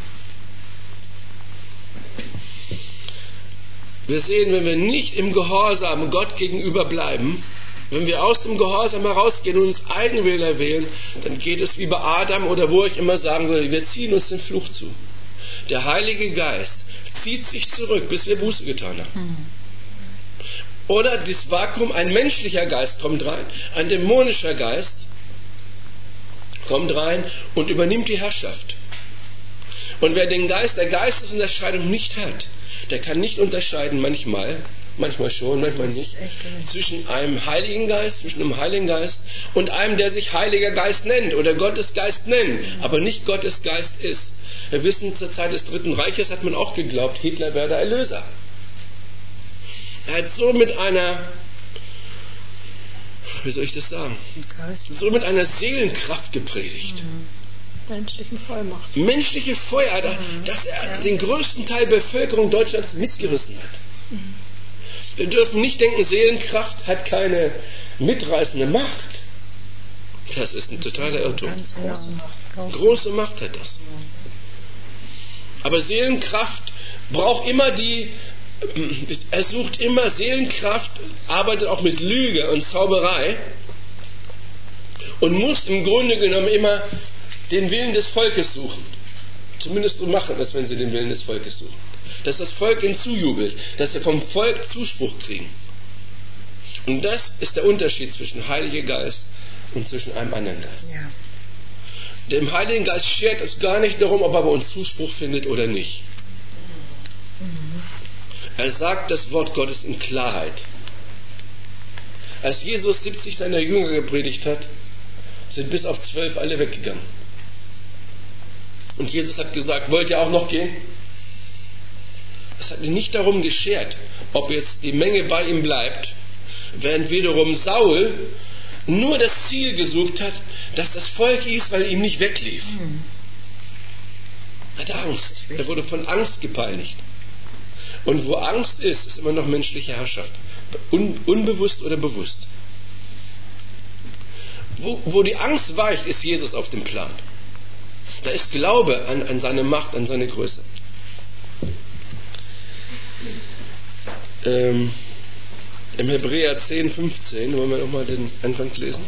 Wir sehen, wenn wir nicht im Gehorsam Gott gegenüber bleiben, wenn wir aus dem Gehorsam herausgehen und uns Eigenwillen erwählen, dann geht es wie bei Adam oder wo ich immer sagen soll, wir ziehen uns den Fluch zu. Der Heilige Geist zieht sich zurück, bis wir Buße getan haben. Oder das Vakuum, ein menschlicher Geist kommt rein, ein dämonischer Geist kommt rein und übernimmt die Herrschaft. Und wer den Geist der Geistesunterscheidung nicht hat, der kann nicht unterscheiden, manchmal schon, manchmal nicht, zwischen einem Heiligen Geist und einem, der sich Heiliger Geist nennt oder Gottes Geist nennt, aber nicht Gottes Geist ist. Wir wissen, zur Zeit des Dritten Reiches hat man auch geglaubt, Hitler wäre der Erlöser. Er hat so mit einer, wie soll ich das sagen, so mit einer Seelenkraft gepredigt. Menschliche Feuer, dass er den größten Teil der Bevölkerung Deutschlands mitgerissen hat. Wir dürfen nicht denken, Seelenkraft hat keine mitreißende Macht. Das ist ein totaler Irrtum. Große Macht hat das. Aber Seelenkraft braucht immer er sucht immer Seelenkraft, arbeitet auch mit Lüge und Zauberei und muss im Grunde genommen immer den Willen des Volkes suchen. Zumindest so machen das, wenn sie den Willen des Volkes suchen. Dass das Volk ihnen zujubelt, dass sie vom Volk Zuspruch kriegen. Und das ist der Unterschied zwischen Heiliger Geist und zwischen einem anderen Geist. Ja. Dem Heiligen Geist schert es gar nicht darum, ob er bei uns Zuspruch findet oder nicht. Er sagt das Wort Gottes in Klarheit. Als Jesus 70 seiner Jünger gepredigt hat, sind bis auf 12 alle weggegangen. Und Jesus hat gesagt, wollt ihr auch noch gehen? Es hat ihn nicht darum geschert, ob jetzt die Menge bei ihm bleibt, während wiederum Saul nur das Ziel gesucht hat, dass das Volk Israel ihm nicht weglief. Er hatte Angst. Er wurde von Angst gepeinigt. Und wo Angst ist, ist immer noch menschliche Herrschaft. Unbewusst oder bewusst. Wo die Angst weicht, ist Jesus auf dem Plan. Da ist Glaube an seine Macht, an seine Größe. Im Hebräer 10,15 wollen wir nochmal den Anfang lesen.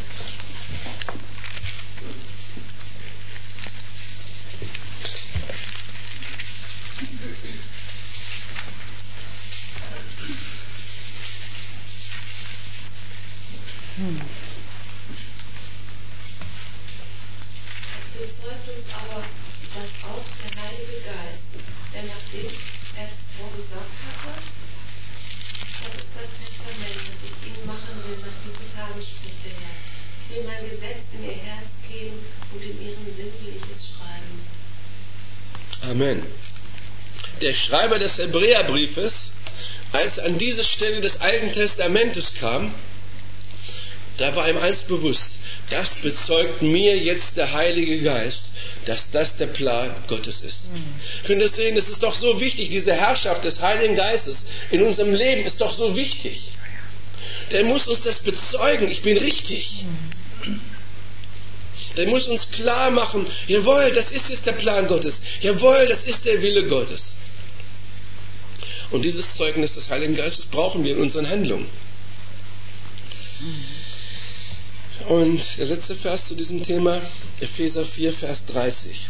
Bezeugt uns aber, dass auch der Heilige Geist, der nachdem er es vorgesagt hatte, das ist das Testament, das ich ihnen machen will nach diesen Tagen, spricht der Herr. Ich will mein Gesetz in ihr Herz geben und in ihren Sinn will ich es schreiben. Amen. Der Schreiber des Hebräerbriefes, als er an diese Stelle des Alten Testamentes kam, da war ihm eins bewusst: Das bezeugt mir jetzt der Heilige Geist, dass das der Plan Gottes ist. Könnt ihr sehen, es ist doch so wichtig, diese Herrschaft des Heiligen Geistes in unserem Leben ist doch so wichtig. Der muss uns das bezeugen, ich bin richtig. Der muss uns klar machen, jawohl, das ist jetzt der Plan Gottes. Jawohl, das ist der Wille Gottes. Und dieses Zeugnis des Heiligen Geistes brauchen wir in unseren Handlungen. Und der letzte Vers zu diesem Thema, Epheser 4, Vers 30.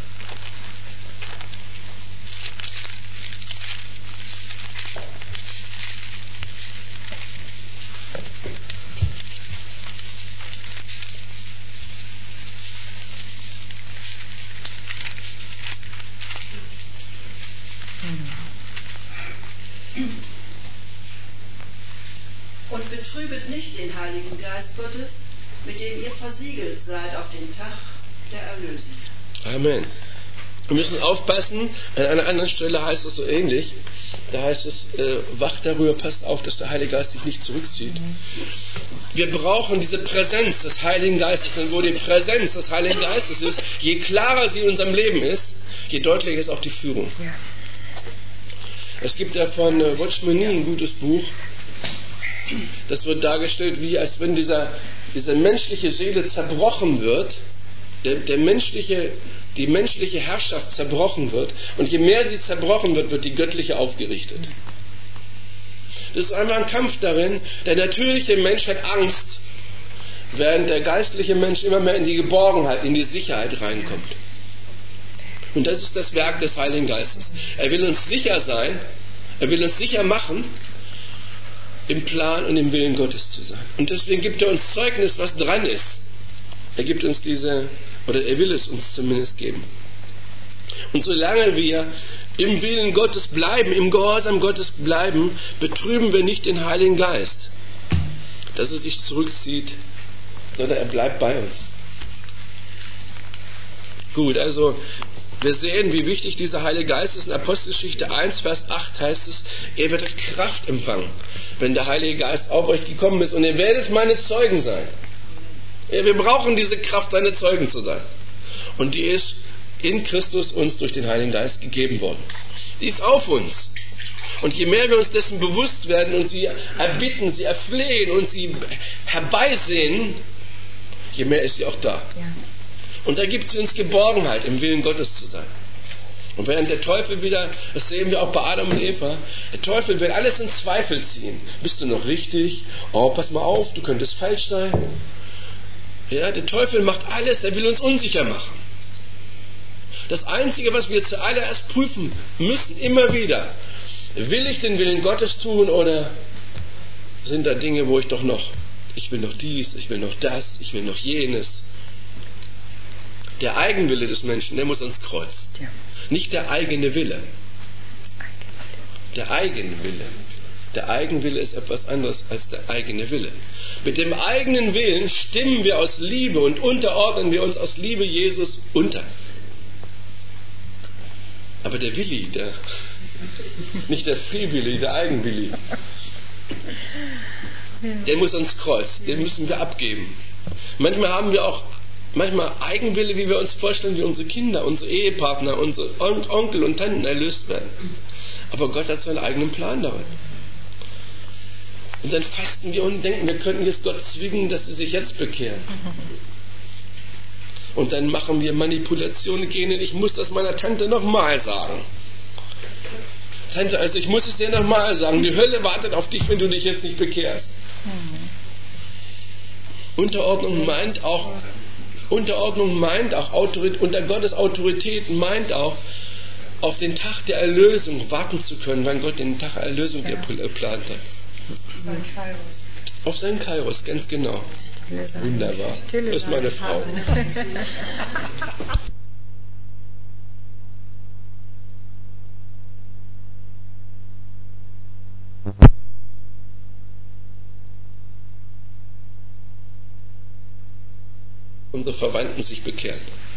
Und betrübet nicht den Heiligen Geist Gottes, mit dem ihr versiegelt seid auf den Tag der Erlösung. Amen. Wir müssen aufpassen, an einer anderen Stelle heißt es so ähnlich, da heißt es, wacht darüber, passt auf, dass der Heilige Geist sich nicht zurückzieht. Wir brauchen diese Präsenz des Heiligen Geistes, denn wo die Präsenz des Heiligen Geistes ist, je klarer sie in unserem Leben ist, je deutlicher ist auch die Führung. Ja. Es gibt ja von Watchman Nee ein gutes Buch, das wird dargestellt, wie als wenn diese menschliche Seele zerbrochen wird, die menschliche Herrschaft zerbrochen wird, und je mehr sie zerbrochen wird, wird die göttliche aufgerichtet. Das ist einfach ein Kampf darin. Der natürliche Mensch hat Angst, während der geistliche Mensch immer mehr in die Geborgenheit, in die Sicherheit reinkommt. Und das ist das Werk des Heiligen Geistes. Er will uns sicher sein, er will uns sicher machen, im Plan und im Willen Gottes zu sein. Und deswegen gibt er uns Zeugnis, was dran ist. Er gibt uns er will es uns zumindest geben. Und solange wir im Willen Gottes bleiben, im Gehorsam Gottes bleiben, betrüben wir nicht den Heiligen Geist, dass er sich zurückzieht, sondern er bleibt bei uns. Gut, also wir sehen, wie wichtig dieser Heilige Geist ist. In Apostelgeschichte 1, Vers 8 heißt es, ihr werdet Kraft empfangen, wenn der Heilige Geist auf euch gekommen ist, und ihr werdet meine Zeugen sein. Ja, wir brauchen diese Kraft, seine Zeugen zu sein. Und die ist in Christus uns durch den Heiligen Geist gegeben worden. Die ist auf uns. Und je mehr wir uns dessen bewusst werden und sie erbitten, sie erflehen und sie herbeisehen, je mehr ist sie auch da. Ja. Und da gibt sie uns Geborgenheit, im Willen Gottes zu sein. Und während der Teufel wieder, das sehen wir auch bei Adam und Eva, der Teufel will alles in Zweifel ziehen. Bist du noch richtig? Oh, pass mal auf, du könntest falsch sein. Ja, der Teufel macht alles, er will uns unsicher machen. Das Einzige, was wir zuallererst prüfen müssen, immer wieder, will ich den Willen Gottes tun, oder sind da Dinge, wo ich will noch dies, ich will noch das, ich will noch jenes. Der Eigenwille des Menschen, der muss ans Kreuz. Ja. Nicht der eigene Wille. Der Eigenwille. Der Eigenwille ist etwas anderes als der eigene Wille. Mit dem eigenen Willen stimmen wir aus Liebe und unterordnen wir uns aus Liebe Jesus unter. Aber der Willi, nicht der Freewilli, der Eigenwilli, der muss ans Kreuz, den müssen wir abgeben. Manchmal haben wir auch Eigenwille, wie wir uns vorstellen, wie unsere Kinder, unsere Ehepartner, unsere Onkel und Tanten erlöst werden. Aber Gott hat seinen eigenen Plan darin. Und dann fasten wir und denken, wir könnten jetzt Gott zwingen, dass sie sich jetzt bekehren. Und dann machen wir Manipulationen, ich muss das meiner Tante nochmal sagen. Tante, also ich muss es dir nochmal sagen, die Hölle wartet auf dich, wenn du dich jetzt nicht bekehrst. Unterordnung meint auch Autorität, unter Gottes Autorität meint auch, auf den Tag der Erlösung warten zu können, wann Gott den Tag der Erlösung geplant hat. Auf seinen Kairos, ganz genau. Wunderbar. Das ist meine Frau. Unsere Verwandten sich bekehren.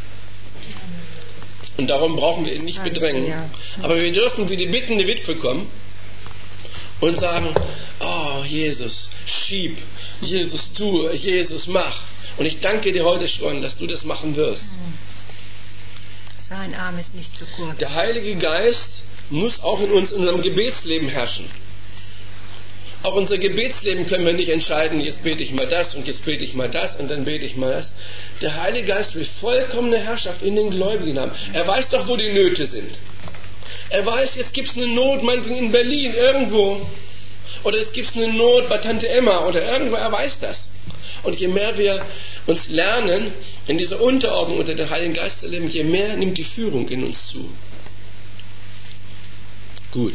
Und darum brauchen wir ihn nicht bedrängen. Aber wir dürfen wie die bittende Witwe kommen und sagen, oh Jesus, schieb, Jesus tu, Jesus mach. Und ich danke dir heute schon, dass du das machen wirst. Sein Arm ist nicht zu kurz. Der Heilige Geist muss auch in unserem Gebetsleben herrschen. Auch unser Gebetsleben können wir nicht entscheiden, jetzt bete ich mal das und jetzt bete ich mal das und dann bete ich mal das. Der Heilige Geist will vollkommene Herrschaft in den Gläubigen haben. Er weiß doch, wo die Nöte sind. Er weiß, jetzt gibt es eine Not, meinetwegen in Berlin, irgendwo. Oder jetzt gibt es eine Not bei Tante Emma oder irgendwo. Er weiß das. Und je mehr wir uns lernen, in dieser Unterordnung unter dem Heiligen Geist zu leben, je mehr nimmt die Führung in uns zu. Gut.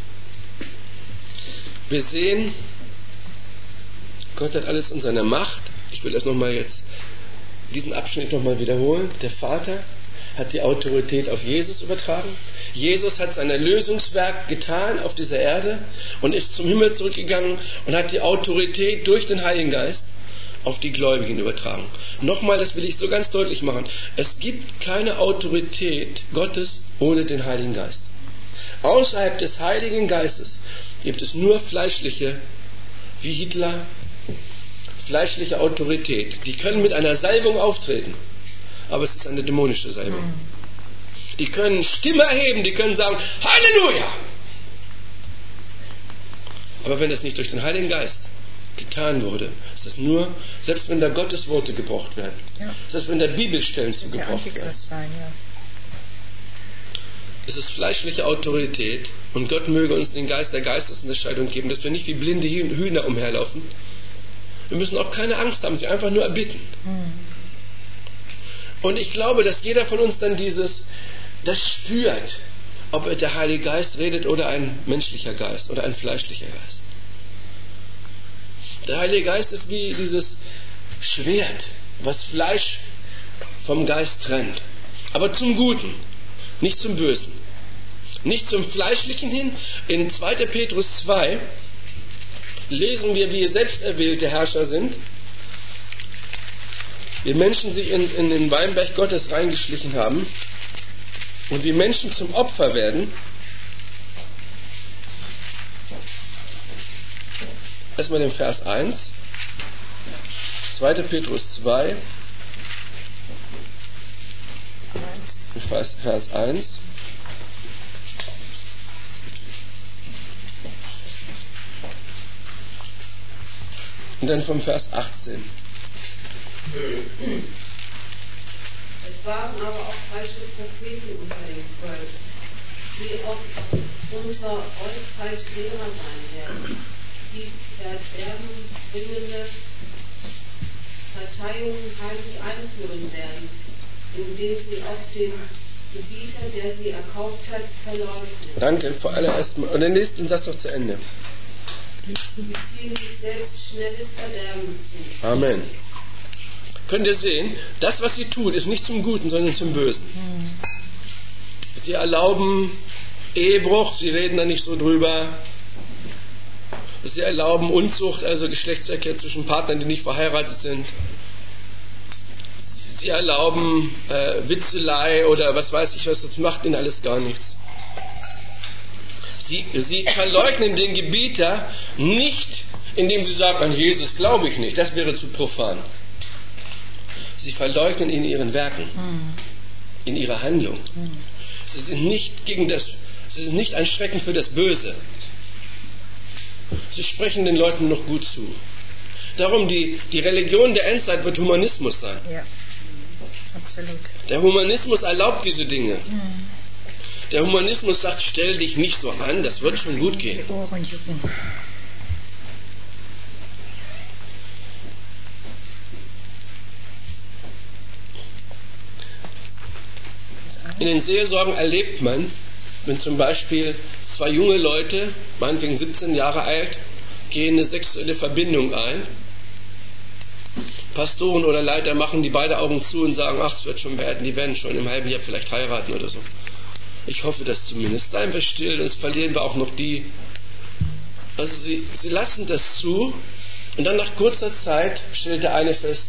Wir sehen, Gott hat alles in seiner Macht. Ich will das nochmal jetzt, diesen Abschnitt nochmal wiederholen. Der Vater hat die Autorität auf Jesus übertragen. Jesus hat sein Erlösungswerk getan auf dieser Erde und ist zum Himmel zurückgegangen und hat die Autorität durch den Heiligen Geist auf die Gläubigen übertragen. Nochmal, das will ich so ganz deutlich machen. Es gibt keine Autorität Gottes ohne den Heiligen Geist. Außerhalb des Heiligen Geistes gibt es nur fleischliche, wie Hitler, fleischliche Autorität. Die können mit einer Salbung auftreten, aber es ist eine dämonische Salbung. Die können Stimme erheben, die können sagen, Halleluja! Aber wenn das nicht durch den Heiligen Geist getan wurde, ist es nur, selbst wenn da Gottes Worte gebraucht werden, selbst wenn da Bibelstellen zu gebraucht werden, es ist fleischliche Autorität und Gott möge uns den Geist der Geistesunterscheidung geben, dass wir nicht wie blinde Hühner umherlaufen. Wir müssen auch keine Angst haben, sie einfach nur erbitten. Und ich glaube, dass jeder von uns dann das spürt, ob der Heilige Geist redet oder ein menschlicher Geist oder ein fleischlicher Geist. Der Heilige Geist ist wie dieses Schwert, was Fleisch vom Geist trennt. Aber zum Guten, nicht zum Bösen. Nicht zum Fleischlichen hin. In 2. Petrus 2 lesen wir, wir selbsterwählte Herrscher sind. Wir Menschen sich in den Weinberg Gottes reingeschlichen haben und wie Menschen zum Opfer werden. Erstmal den Vers 1. 2. Petrus 2. Vers 1. Und dann vom Vers 18. Es waren aber auch falsche Propheten unter dem Volk, die auch unter euch falsch Lehrer sein werden, die verderbenbringende Parteiungen heimlich einführen werden, indem sie auch den Gebieter, der sie erkauft hat, verleugnen. Danke, vor allem erstmal. Und den nächsten Satz noch zu Ende. Sie ziehen sich selbst schnelles Verderben zu. Amen. Könnt ihr sehen, das, was sie tun, ist nicht zum Guten, sondern zum Bösen. Sie erlauben Ehebruch, sie reden da nicht so drüber. Sie erlauben Unzucht, also Geschlechtsverkehr zwischen Partnern, die nicht verheiratet sind. Sie erlauben Witzelei oder was weiß ich was, das macht ihnen alles gar nichts. Sie verleugnen den Gebieter nicht, indem sie sagen, an Jesus glaube ich nicht, das wäre zu profan. Sie verleugnen in ihren Werken, in ihrer Handlung. Sie sind nicht ein Schrecken für das Böse. Sie sprechen den Leuten noch gut zu. Darum, die Religion der Endzeit wird Humanismus sein. Ja, absolut. Der Humanismus erlaubt diese Dinge. Der Humanismus sagt, stell dich nicht so an, das wird schon gut gehen. Die Ohren jucken. In den Seelsorgen erlebt man, wenn zum Beispiel zwei junge Leute, meinetwegen 17 Jahre alt, gehen eine sexuelle Verbindung ein. Pastoren oder Leiter machen die beide Augen zu und sagen, ach, es wird schon werden, die werden schon im halben Jahr vielleicht heiraten oder so. Ich hoffe das zumindest. Seien wir still, sonst verlieren wir auch noch die. Also sie lassen das zu und dann nach kurzer Zeit stellt der eine fest,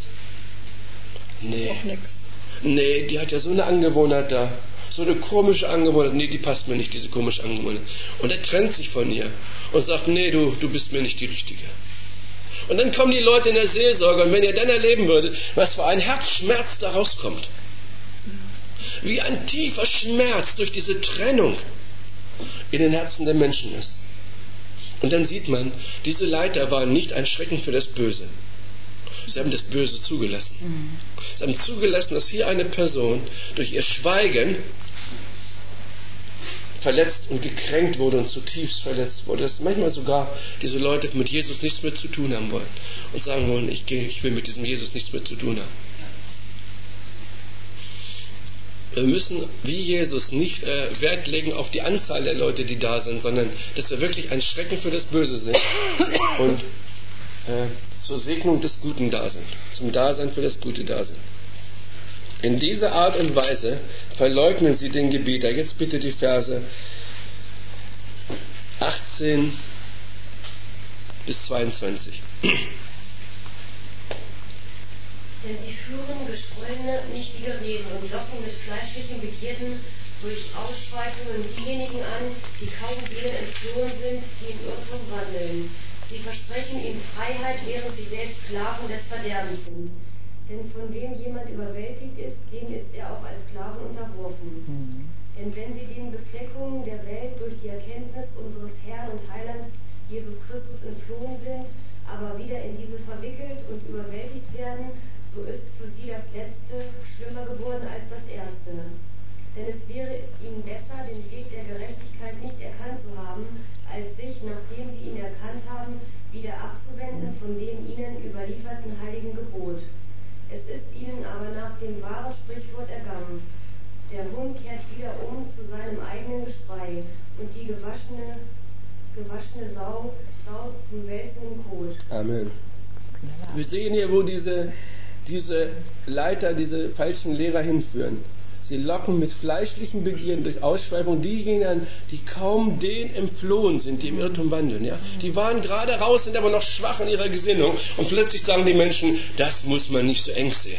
nee, die hat ja so eine Angewohnheit da, so eine komische Angewohnheit, nee, die passt mir nicht, diese komische Angewohnheit. Und er trennt sich von ihr und sagt, nee, du bist mir nicht die Richtige. Und dann kommen die Leute in der Seelsorge und wenn ihr dann erleben würdet, was für ein Herzschmerz da rauskommt, wie ein tiefer Schmerz durch diese Trennung in den Herzen der Menschen ist. Und dann sieht man, diese Leiter waren nicht ein Schrecken für das Böse, Sie haben das Böse zugelassen. Sie haben zugelassen, dass hier eine Person durch ihr Schweigen verletzt und gekränkt wurde und zutiefst verletzt wurde, dass manchmal sogar diese Leute mit Jesus nichts mehr zu tun haben wollen und sagen wollen, ich will mit diesem Jesus nichts mehr zu tun haben. Wir müssen wie Jesus nicht Wert legen auf die Anzahl der Leute, die da sind, sondern dass wir wirklich ein Schrecken für das Böse sind und zur Segnung des Guten da sind, zum Dasein für das Gute da sind. In dieser Art und Weise verleugnen sie den Gebieter. Jetzt bitte die Verse 18 bis 22. Denn sie führen geschwollene, nichtige Reden und locken mit fleischlichen Begierden durch Ausschweifungen diejenigen an, die kaum denen entflohen sind, die im Irrtum wandeln. Sie versprechen ihnen Freiheit, während sie selbst Sklaven des Verderbens sind. Denn von wem jemand überwältigt ist, dem ist er auch als Sklaven unterworfen. Denn wenn sie den Befleckungen der Welt durch die Erkenntnis unseres Herrn und Heilands Jesus Christus entflohen sind, aber wieder in diese verwickelt und überwältigt werden, so ist für sie das Letzte schlimmer geworden als das Erste. Denn es wäre ihnen besser, den Weg der Gerechtigkeit nicht erkannt zu haben, als sich, nachdem sie ihn erkannt haben, wieder abzuwenden von dem ihnen überlieferten heiligen Gebot. Es ist ihnen aber nach dem wahren Sprichwort ergangen. Der Hund kehrt wieder um zu seinem eigenen Gespräi und die gewaschene Sau zum wälzenden Kot. Amen. Wir sehen hier, wo diese Leiter, diese falschen Lehrer hinführen. Sie locken mit fleischlichen Begierden durch Ausschweifung diejenigen, die kaum denen entflohen sind, die im Irrtum wandeln. Ja? Die waren gerade raus, sind aber noch schwach in ihrer Gesinnung und plötzlich sagen die Menschen, das muss man nicht so eng sehen.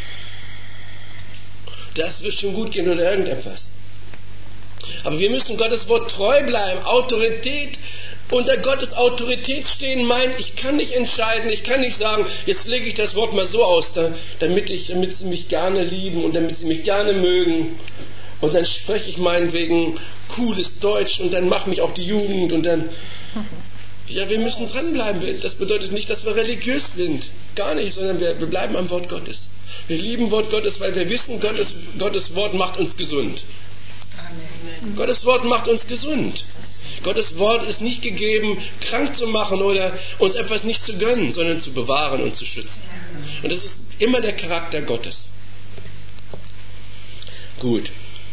Das wird schon gut gehen oder irgendetwas. Aber wir müssen Gottes Wort treu bleiben, unter Gottes Autorität stehen, meint, ich kann nicht entscheiden, ich kann nicht sagen, jetzt lege ich das Wort mal so aus, damit sie mich gerne lieben und damit sie mich gerne mögen. Und dann spreche ich meinetwegen cooles Deutsch und dann macht mich auch die Jugend und dann... Ja, wir müssen dranbleiben. Das bedeutet nicht, dass wir religiös sind. Gar nicht, sondern wir bleiben am Wort Gottes. Wir lieben Wort Gottes, weil wir wissen, Gottes Wort macht uns gesund. Amen. Gottes Wort macht uns gesund. Gottes Wort ist nicht gegeben, krank zu machen oder uns etwas nicht zu gönnen, sondern zu bewahren und zu schützen. Und das ist immer der Charakter Gottes. Gut.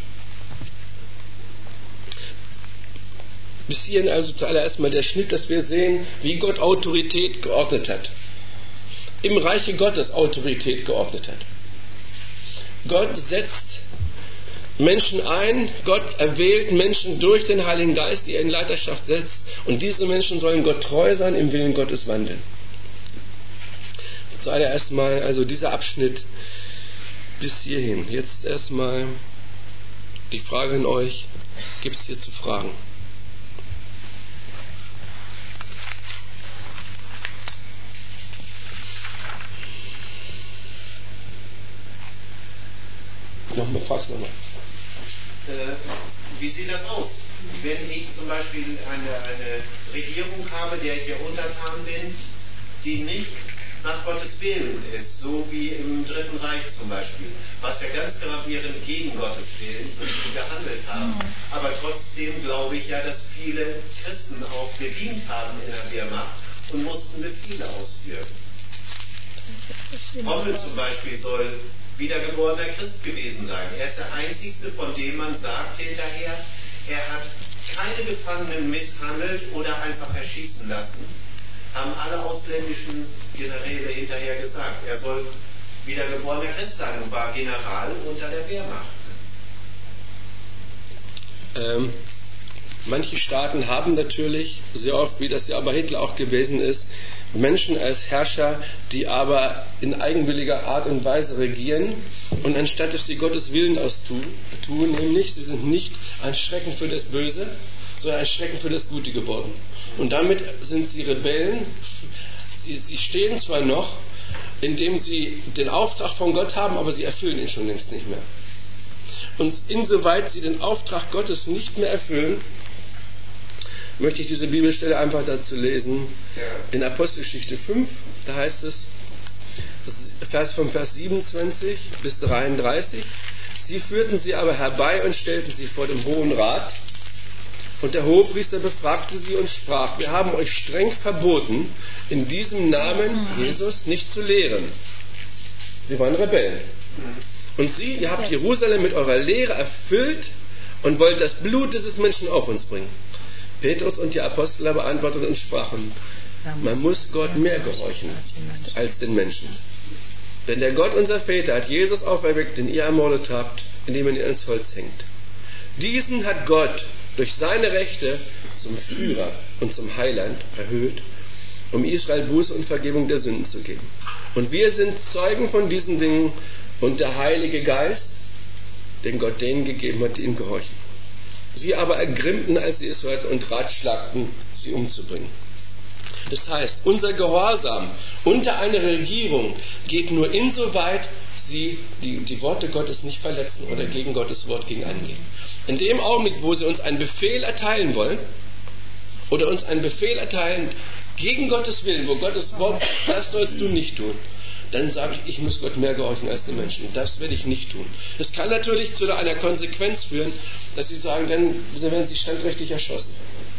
Bis hierhin also zuallererst mal der Schnitt, dass wir sehen, wie Gott Autorität geordnet hat. Im Reiche Gottes Autorität geordnet hat. Gott setzt Menschen ein, Gott erwählt Menschen durch den Heiligen Geist, die er in Leiterschaft setzt. Und diese Menschen sollen Gott treu sein, im Willen Gottes wandeln. Zuallererst mal also dieser Abschnitt bis hierhin. Jetzt erstmal die Frage an euch, gibt es hierzu Fragen? Frag's nochmal. Wie sieht das aus? Wenn ich zum Beispiel eine Regierung habe, der ich ja untertan bin, die nicht nach Gottes Willen ist, so wie im Dritten Reich zum Beispiel, was ja ganz gravierend gegen Gottes Willen gehandelt haben. Aber trotzdem glaube ich ja, dass viele Christen auch gedient haben in der Wehrmacht und mussten Befehle ausführen. Rommel zum Beispiel soll wiedergeborener Christ gewesen sein. Er ist der Einzige, von dem man sagt hinterher, er hat keine Gefangenen misshandelt oder einfach erschießen lassen. Haben alle ausländischen Generäle hinterher gesagt. Er soll wiedergeborener Christ sein und war General unter der Wehrmacht. Manche Staaten haben natürlich, sehr oft, wie das ja bei Hitler auch gewesen ist, Menschen als Herrscher, die aber in eigenwilliger Art und Weise regieren und anstatt dass sie Gottes Willen austun, nämlich sie sind nicht ein Schrecken für das Böse, sondern ein Schrecken für das Gute geworden. Und damit sind sie Rebellen. Sie stehen zwar noch, indem sie den Auftrag von Gott haben, aber sie erfüllen ihn schon längst nicht mehr. Und insoweit sie den Auftrag Gottes nicht mehr erfüllen, möchte ich diese Bibelstelle einfach dazu lesen. In Apostelgeschichte 5, da heißt es, Vom Vers 27 bis 33. Sie führten sie aber herbei und stellten sie vor dem Hohen Rat. Und der Hohepriester befragte sie und sprach: Wir haben euch streng verboten, in diesem Namen Jesus nicht zu lehren. Wir waren Rebellen. Und ihr habt Jerusalem mit eurer Lehre erfüllt und wollt das Blut dieses Menschen auf uns bringen. Petrus und die Apostel aber antworteten und sprachen: Man muss Gott mehr gehorchen als den Menschen. Denn der Gott unser Väter hat Jesus auferweckt, den ihr ermordet habt, indem ihr ihn ans Holz hängt. Diesen hat Gott durch seine Rechte zum Führer und zum Heiland erhöht, um Israel Buße und Vergebung der Sünden zu geben. Und wir sind Zeugen von diesen Dingen, und der Heilige Geist, den Gott denen gegeben hat, die ihm gehorchen. Sie aber ergrimmten, als sie es hörten, und ratschlagten, sie umzubringen. Das heißt, unser Gehorsam unter einer Regierung geht nur insoweit sie die Worte Gottes nicht verletzen oder gegen Gottes Wort gegen angehen. In dem Augenblick, wo sie uns einen Befehl erteilen wollen oder uns einen Befehl erteilen gegen Gottes Willen, wo Gottes Wort sagt, das sollst du nicht tun, dann sage ich, ich muss Gott mehr gehorchen als den Menschen. Das werde ich nicht tun. Das kann natürlich zu einer Konsequenz führen, dass sie sagen, dann werden sie standrechtlich erschossen.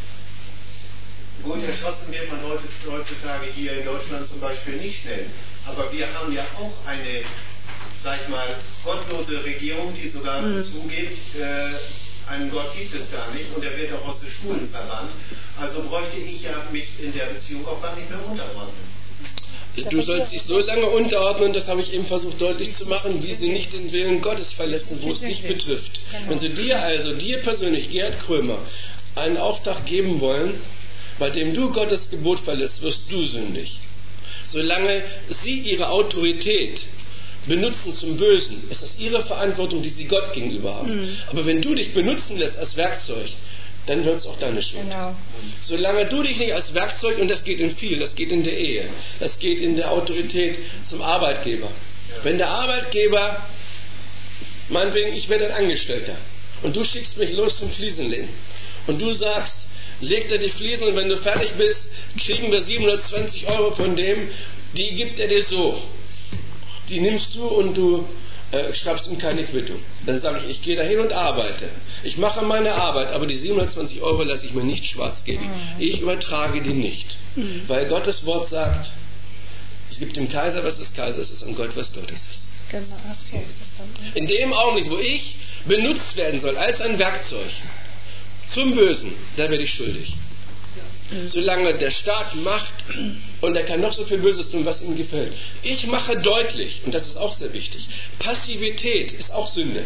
Gut, erschossen wird man heutzutage hier in Deutschland zum Beispiel nicht schnell. Aber wir haben ja auch eine, sag ich mal, gottlose Regierung, die sogar zugibt, einen Gott gibt es gar nicht und er wird auch aus den Schulen verbannt. Also bräuchte ich ja mich in der Beziehung auch gar nicht mehr unterordnen. Du sollst dich so lange unterordnen, das habe ich eben versucht deutlich zu machen, wie sie nicht den Willen Gottes verletzen, wo es dich betrifft. Wenn sie dir persönlich, Gerd Krömer, einen Auftrag geben wollen, bei dem du Gottes Gebot verlässt, wirst du sündig. Solange sie ihre Autorität benutzen zum Bösen, ist das ihre Verantwortung, die sie Gott gegenüber haben. Aber wenn du dich benutzen lässt als Werkzeug, dann wird es auch deine Schuld. Genau. Solange du dich nicht als Werkzeug, und das geht in viel, das geht in der Ehe, das geht in der Autorität zum Arbeitgeber. Ja. Wenn der Arbeitgeber, meinetwegen, ich werde ein Angestellter, und du schickst mich los zum Fliesenlegen, und du sagst, leg dir die Fliesen, und wenn du fertig bist, kriegen wir 720 € von dem, die gibt er dir so. Die nimmst du und du schreibst ihm keine Quittung. Dann sage ich gehe dahin und arbeite. Ich mache meine Arbeit, aber die 720 € lasse ich mir nicht schwarz geben. Ich übertrage die nicht. Weil Gottes Wort sagt, es gibt dem Kaiser, was des Kaisers ist, und Gott, was Gottes ist. Genau, so ist es dann. In dem Augenblick, wo ich benutzt werden soll als ein Werkzeug zum Bösen, da werde ich schuldig. Solange der Staat macht, und er kann noch so viel Böses tun, was ihm gefällt. Ich mache deutlich, und das ist auch sehr wichtig, Passivität ist auch Sünde.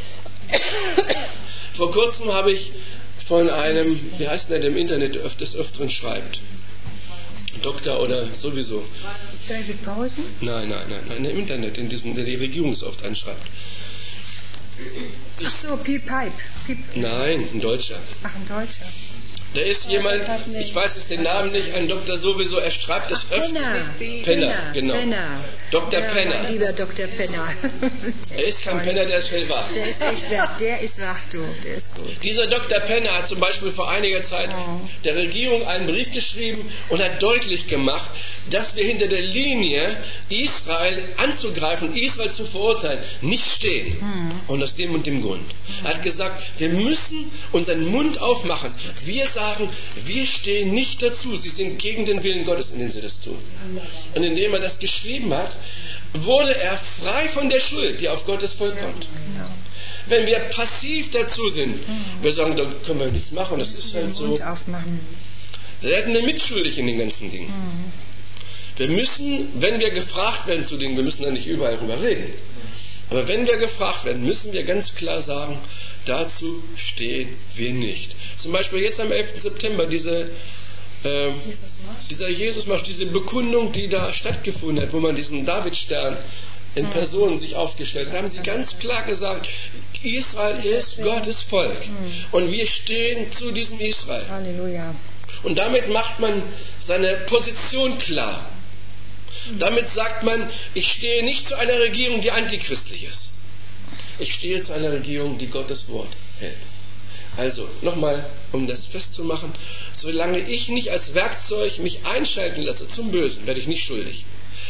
Vor kurzem habe ich von einem, wie heißt der im Internet des Öfteren schreibt, Doktor oder sowieso. David Pausen? Nein, im Internet, der die Regierung so oft anschreibt. Ach so, Pipe. Nein, ein Deutscher. Ach, ein Deutscher. Da ist jemand, ich weiß jetzt den Namen nicht, ein Doktor sowieso, er schreibt es öfter. Penner, genau. Dr. Penner. Lieber Dr. Penner. Er ist kein Penner, der ist hellwach. Der ist echt wach, der ist wach, du, der ist gut. Dieser Dr. Penner hat zum Beispiel vor einiger Zeit der Regierung einen Brief geschrieben und hat deutlich gemacht, dass wir hinter der Linie, Israel anzugreifen, Israel zu verurteilen, nicht stehen. Und aus dem und dem Grund. Er hat gesagt, wir müssen unseren Mund aufmachen. Wir sagen, wir stehen nicht dazu. Sie sind gegen den Willen Gottes, indem sie das tun. Und indem er das geschrieben hat, wurde er frei von der Schuld, die auf Gottes Volk kommt. Wenn wir passiv dazu sind, wir sagen, da können wir nichts machen, das ist halt so. Wir werden wir mitschuldig in den ganzen Dingen. Wir müssen, wenn wir gefragt werden zu Dingen, wir müssen da nicht überall drüber reden, aber wenn wir gefragt werden, müssen wir ganz klar sagen, dazu stehen wir nicht. Zum Beispiel jetzt am 11. September dieser Jesusmarsch, diese Bekundung, die da stattgefunden hat, wo man diesen Davidstern in Person sich aufgestellt hat, da haben sie ganz klar gesagt, Israel ist Gottes Volk und wir stehen zu diesem Israel. Halleluja. Und damit macht man seine Position klar. Damit sagt man, ich stehe nicht zu einer Regierung, die antichristlich ist. Ich stehe zu einer Regierung, die Gottes Wort hält. Also, nochmal, um das festzumachen, solange ich nicht als Werkzeug mich einschalten lasse zum Bösen, werde ich nicht schuldig.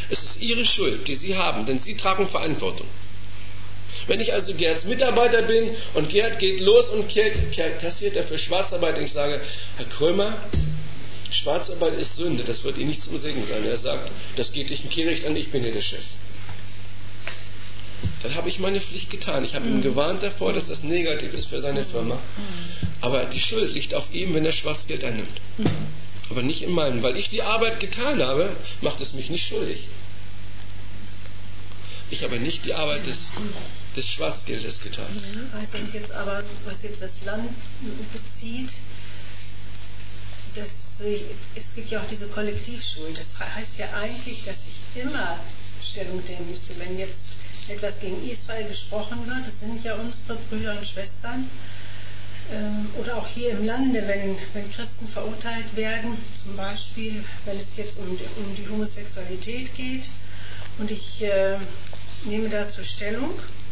Es ist ihre Schuld, die sie haben, denn sie tragen Verantwortung. Wenn ich also Gerds Mitarbeiter bin und Gerd geht los und kassiert er für Schwarzarbeit und ich sage, Herr Krömer, Schwarzarbeit ist Sünde, das wird Ihnen nicht zum Segen sein. Er sagt, das geht dich ein Kehricht an, ich bin hier der Chef. Dann habe ich meine Pflicht getan. Ich habe ihn gewarnt davor, dass das negativ ist für seine Firma. Aber die Schuld liegt auf ihm, wenn er Schwarzgeld annimmt. Aber nicht in meinem. Weil ich die Arbeit getan habe, macht es mich nicht schuldig. Ich habe nicht die Arbeit des Schwarzgeldes getan. Heißt das jetzt aber, was jetzt das Land bezieht, es gibt ja auch diese Kollektivschuld. Das heißt ja eigentlich, dass ich immer Stellung nehmen müsste, wenn jetzt etwas gegen Israel gesprochen wird. Das sind ja unsere Brüder und Schwestern. Oder auch hier im Lande, wenn Christen verurteilt werden, zum Beispiel, wenn es jetzt um die Homosexualität geht und ich nehme dazu Stellung.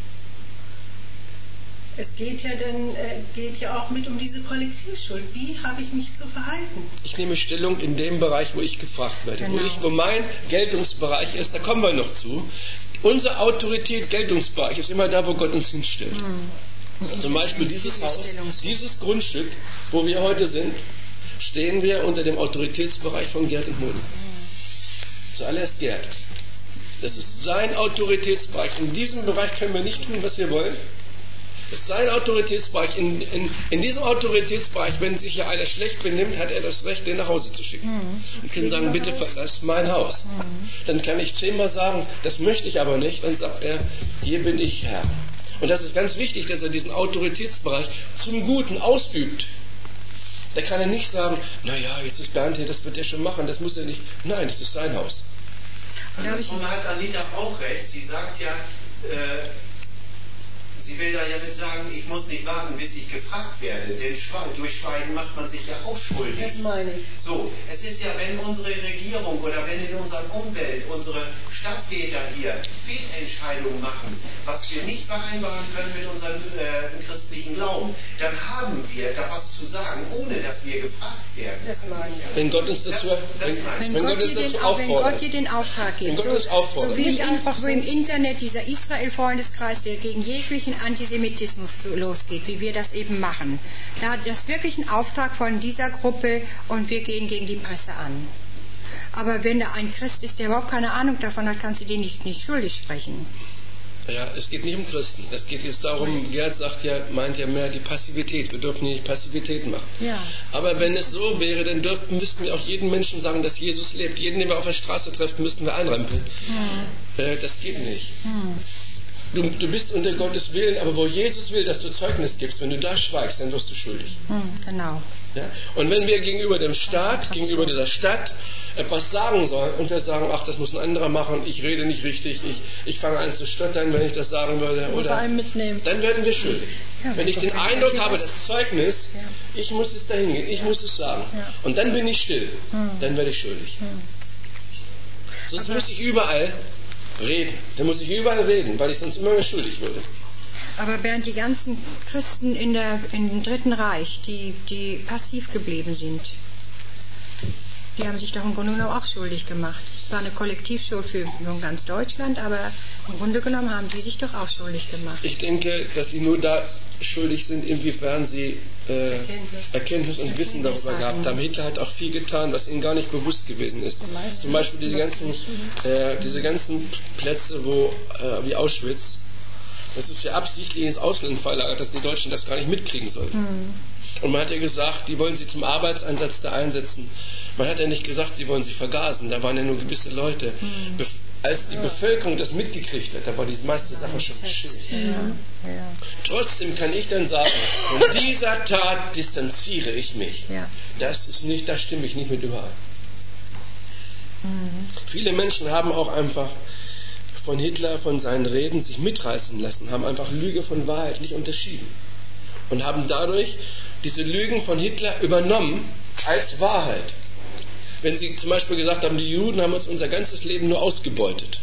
Es geht ja auch mit um diese Kollektivschuld. Wie habe ich mich zu verhalten? Ich nehme Stellung in dem Bereich, wo ich gefragt werde. Genau. Wo mein Geltungsbereich ist, da kommen wir noch zu. Unsere Autorität, Geltungsbereich ist immer da, wo Gott uns hinstellt. Zum Beispiel dieses Haus, dieses Grundstück, wo wir heute sind, stehen wir unter dem Autoritätsbereich von Gerd und Moni. Zuallererst Gerd. Das ist sein Autoritätsbereich. In diesem Bereich können wir nicht tun, was wir wollen. Das ist sein Autoritätsbereich. In diesem Autoritätsbereich, wenn sich ja einer schlecht benimmt, hat er das Recht, den nach Hause zu schicken. Und kann sagen, bitte verlass mein Haus. Dann kann ich 10-mal sagen, das möchte ich aber nicht. Dann sagt er, hier bin ich Herr. Und das ist ganz wichtig, dass er diesen Autoritätsbereich zum Guten ausübt. Da kann er nicht sagen, naja, jetzt ist Bernd hier, das wird er schon machen, das muss er nicht. Nein, das ist sein Haus. Andersrum hat Anita auch recht. Sie sagt ja, sie will da ja mit sagen, ich muss nicht warten, bis ich gefragt werde, denn durch Schweigen macht man sich ja auch schuldig. Das meine ich. So, es ist ja, wenn unsere Regierung oder wenn in unserer Umwelt unsere Stadtväter hier Fehlentscheidungen machen, was wir nicht vereinbaren können mit unserem christlichen Glauben, dann haben wir da was zu sagen, ohne dass wir gefragt werden. Das meine ich. Wenn Gott uns dazu Wenn Gott dir den Auftrag gibt, so wie im Internet dieser Israel-Freundeskreis, der gegen jeglichen Antisemitismus losgeht, wie wir das eben machen. Das ist wirklich ein Auftrag von dieser Gruppe und wir gehen gegen die Presse an. Aber wenn da ein Christ ist, der überhaupt keine Ahnung davon hat, kannst du den nicht schuldig sprechen. Ja, es geht nicht um Christen. Es geht jetzt darum, Gerd meint ja mehr die Passivität. Wir dürfen nicht Passivität machen. Ja. Aber wenn es so wäre, dann müssten wir auch jedem Menschen sagen, dass Jesus lebt. Jeden, den wir auf der Straße treffen, müssten wir einrempeln. Das geht nicht. Du bist unter Gottes Willen, aber wo Jesus will, dass du Zeugnis gibst, wenn du da schweigst, dann wirst du schuldig. Genau. Ja? Und wenn wir gegenüber dem Staat, gegenüber dieser Stadt etwas sagen sollen und wir sagen, ach, das muss ein anderer machen, ich rede nicht richtig, ich fange an zu stottern, wenn ich das sagen würde, dann werden wir schuldig. Ja, wenn ich den Eindruck habe, das Zeugnis, ich muss es dahin gehen, ich muss es sagen und dann bin ich still, dann werde ich schuldig. Sonst muss ich überall reden. Dann muss ich überall reden, weil ich sonst immer mehr schuldig würde. Aber Bernd, die ganzen Christen im Dritten Reich, die passiv geblieben sind, die haben sich doch im Grunde genommen auch schuldig gemacht. Es war eine Kollektivschuld für ganz Deutschland, aber im Grunde genommen haben die sich doch auch schuldig gemacht. Ich denke, dass sie nur da schuldig sind, inwiefern sie Erkenntnis und Wissen darüber gehabt haben. Hitler hat auch viel getan, was ihnen gar nicht bewusst gewesen ist. Zum Beispiel diese ganzen Plätze, wie Auschwitz, das ist ja absichtlich ins Ausland verlagert, dass die Deutschen das gar nicht mitkriegen sollten. Und man hat ja gesagt, die wollen sie zum Arbeitseinsatz da einsetzen. Man hat ja nicht gesagt, sie wollen sie vergasen, da waren ja nur gewisse Leute. Als die Bevölkerung das mitgekriegt hat, da war die meiste Sache schon geschehen. Trotzdem kann ich dann sagen, von dieser Tat distanziere ich mich. Da stimme ich nicht mit überein. Viele Menschen haben auch einfach von Hitler, von seinen Reden sich mitreißen lassen, haben einfach Lüge von Wahrheit nicht unterschieden und haben dadurch diese Lügen von Hitler übernommen als Wahrheit. Wenn sie zum Beispiel gesagt haben, die Juden haben uns unser ganzes Leben nur ausgebeutet.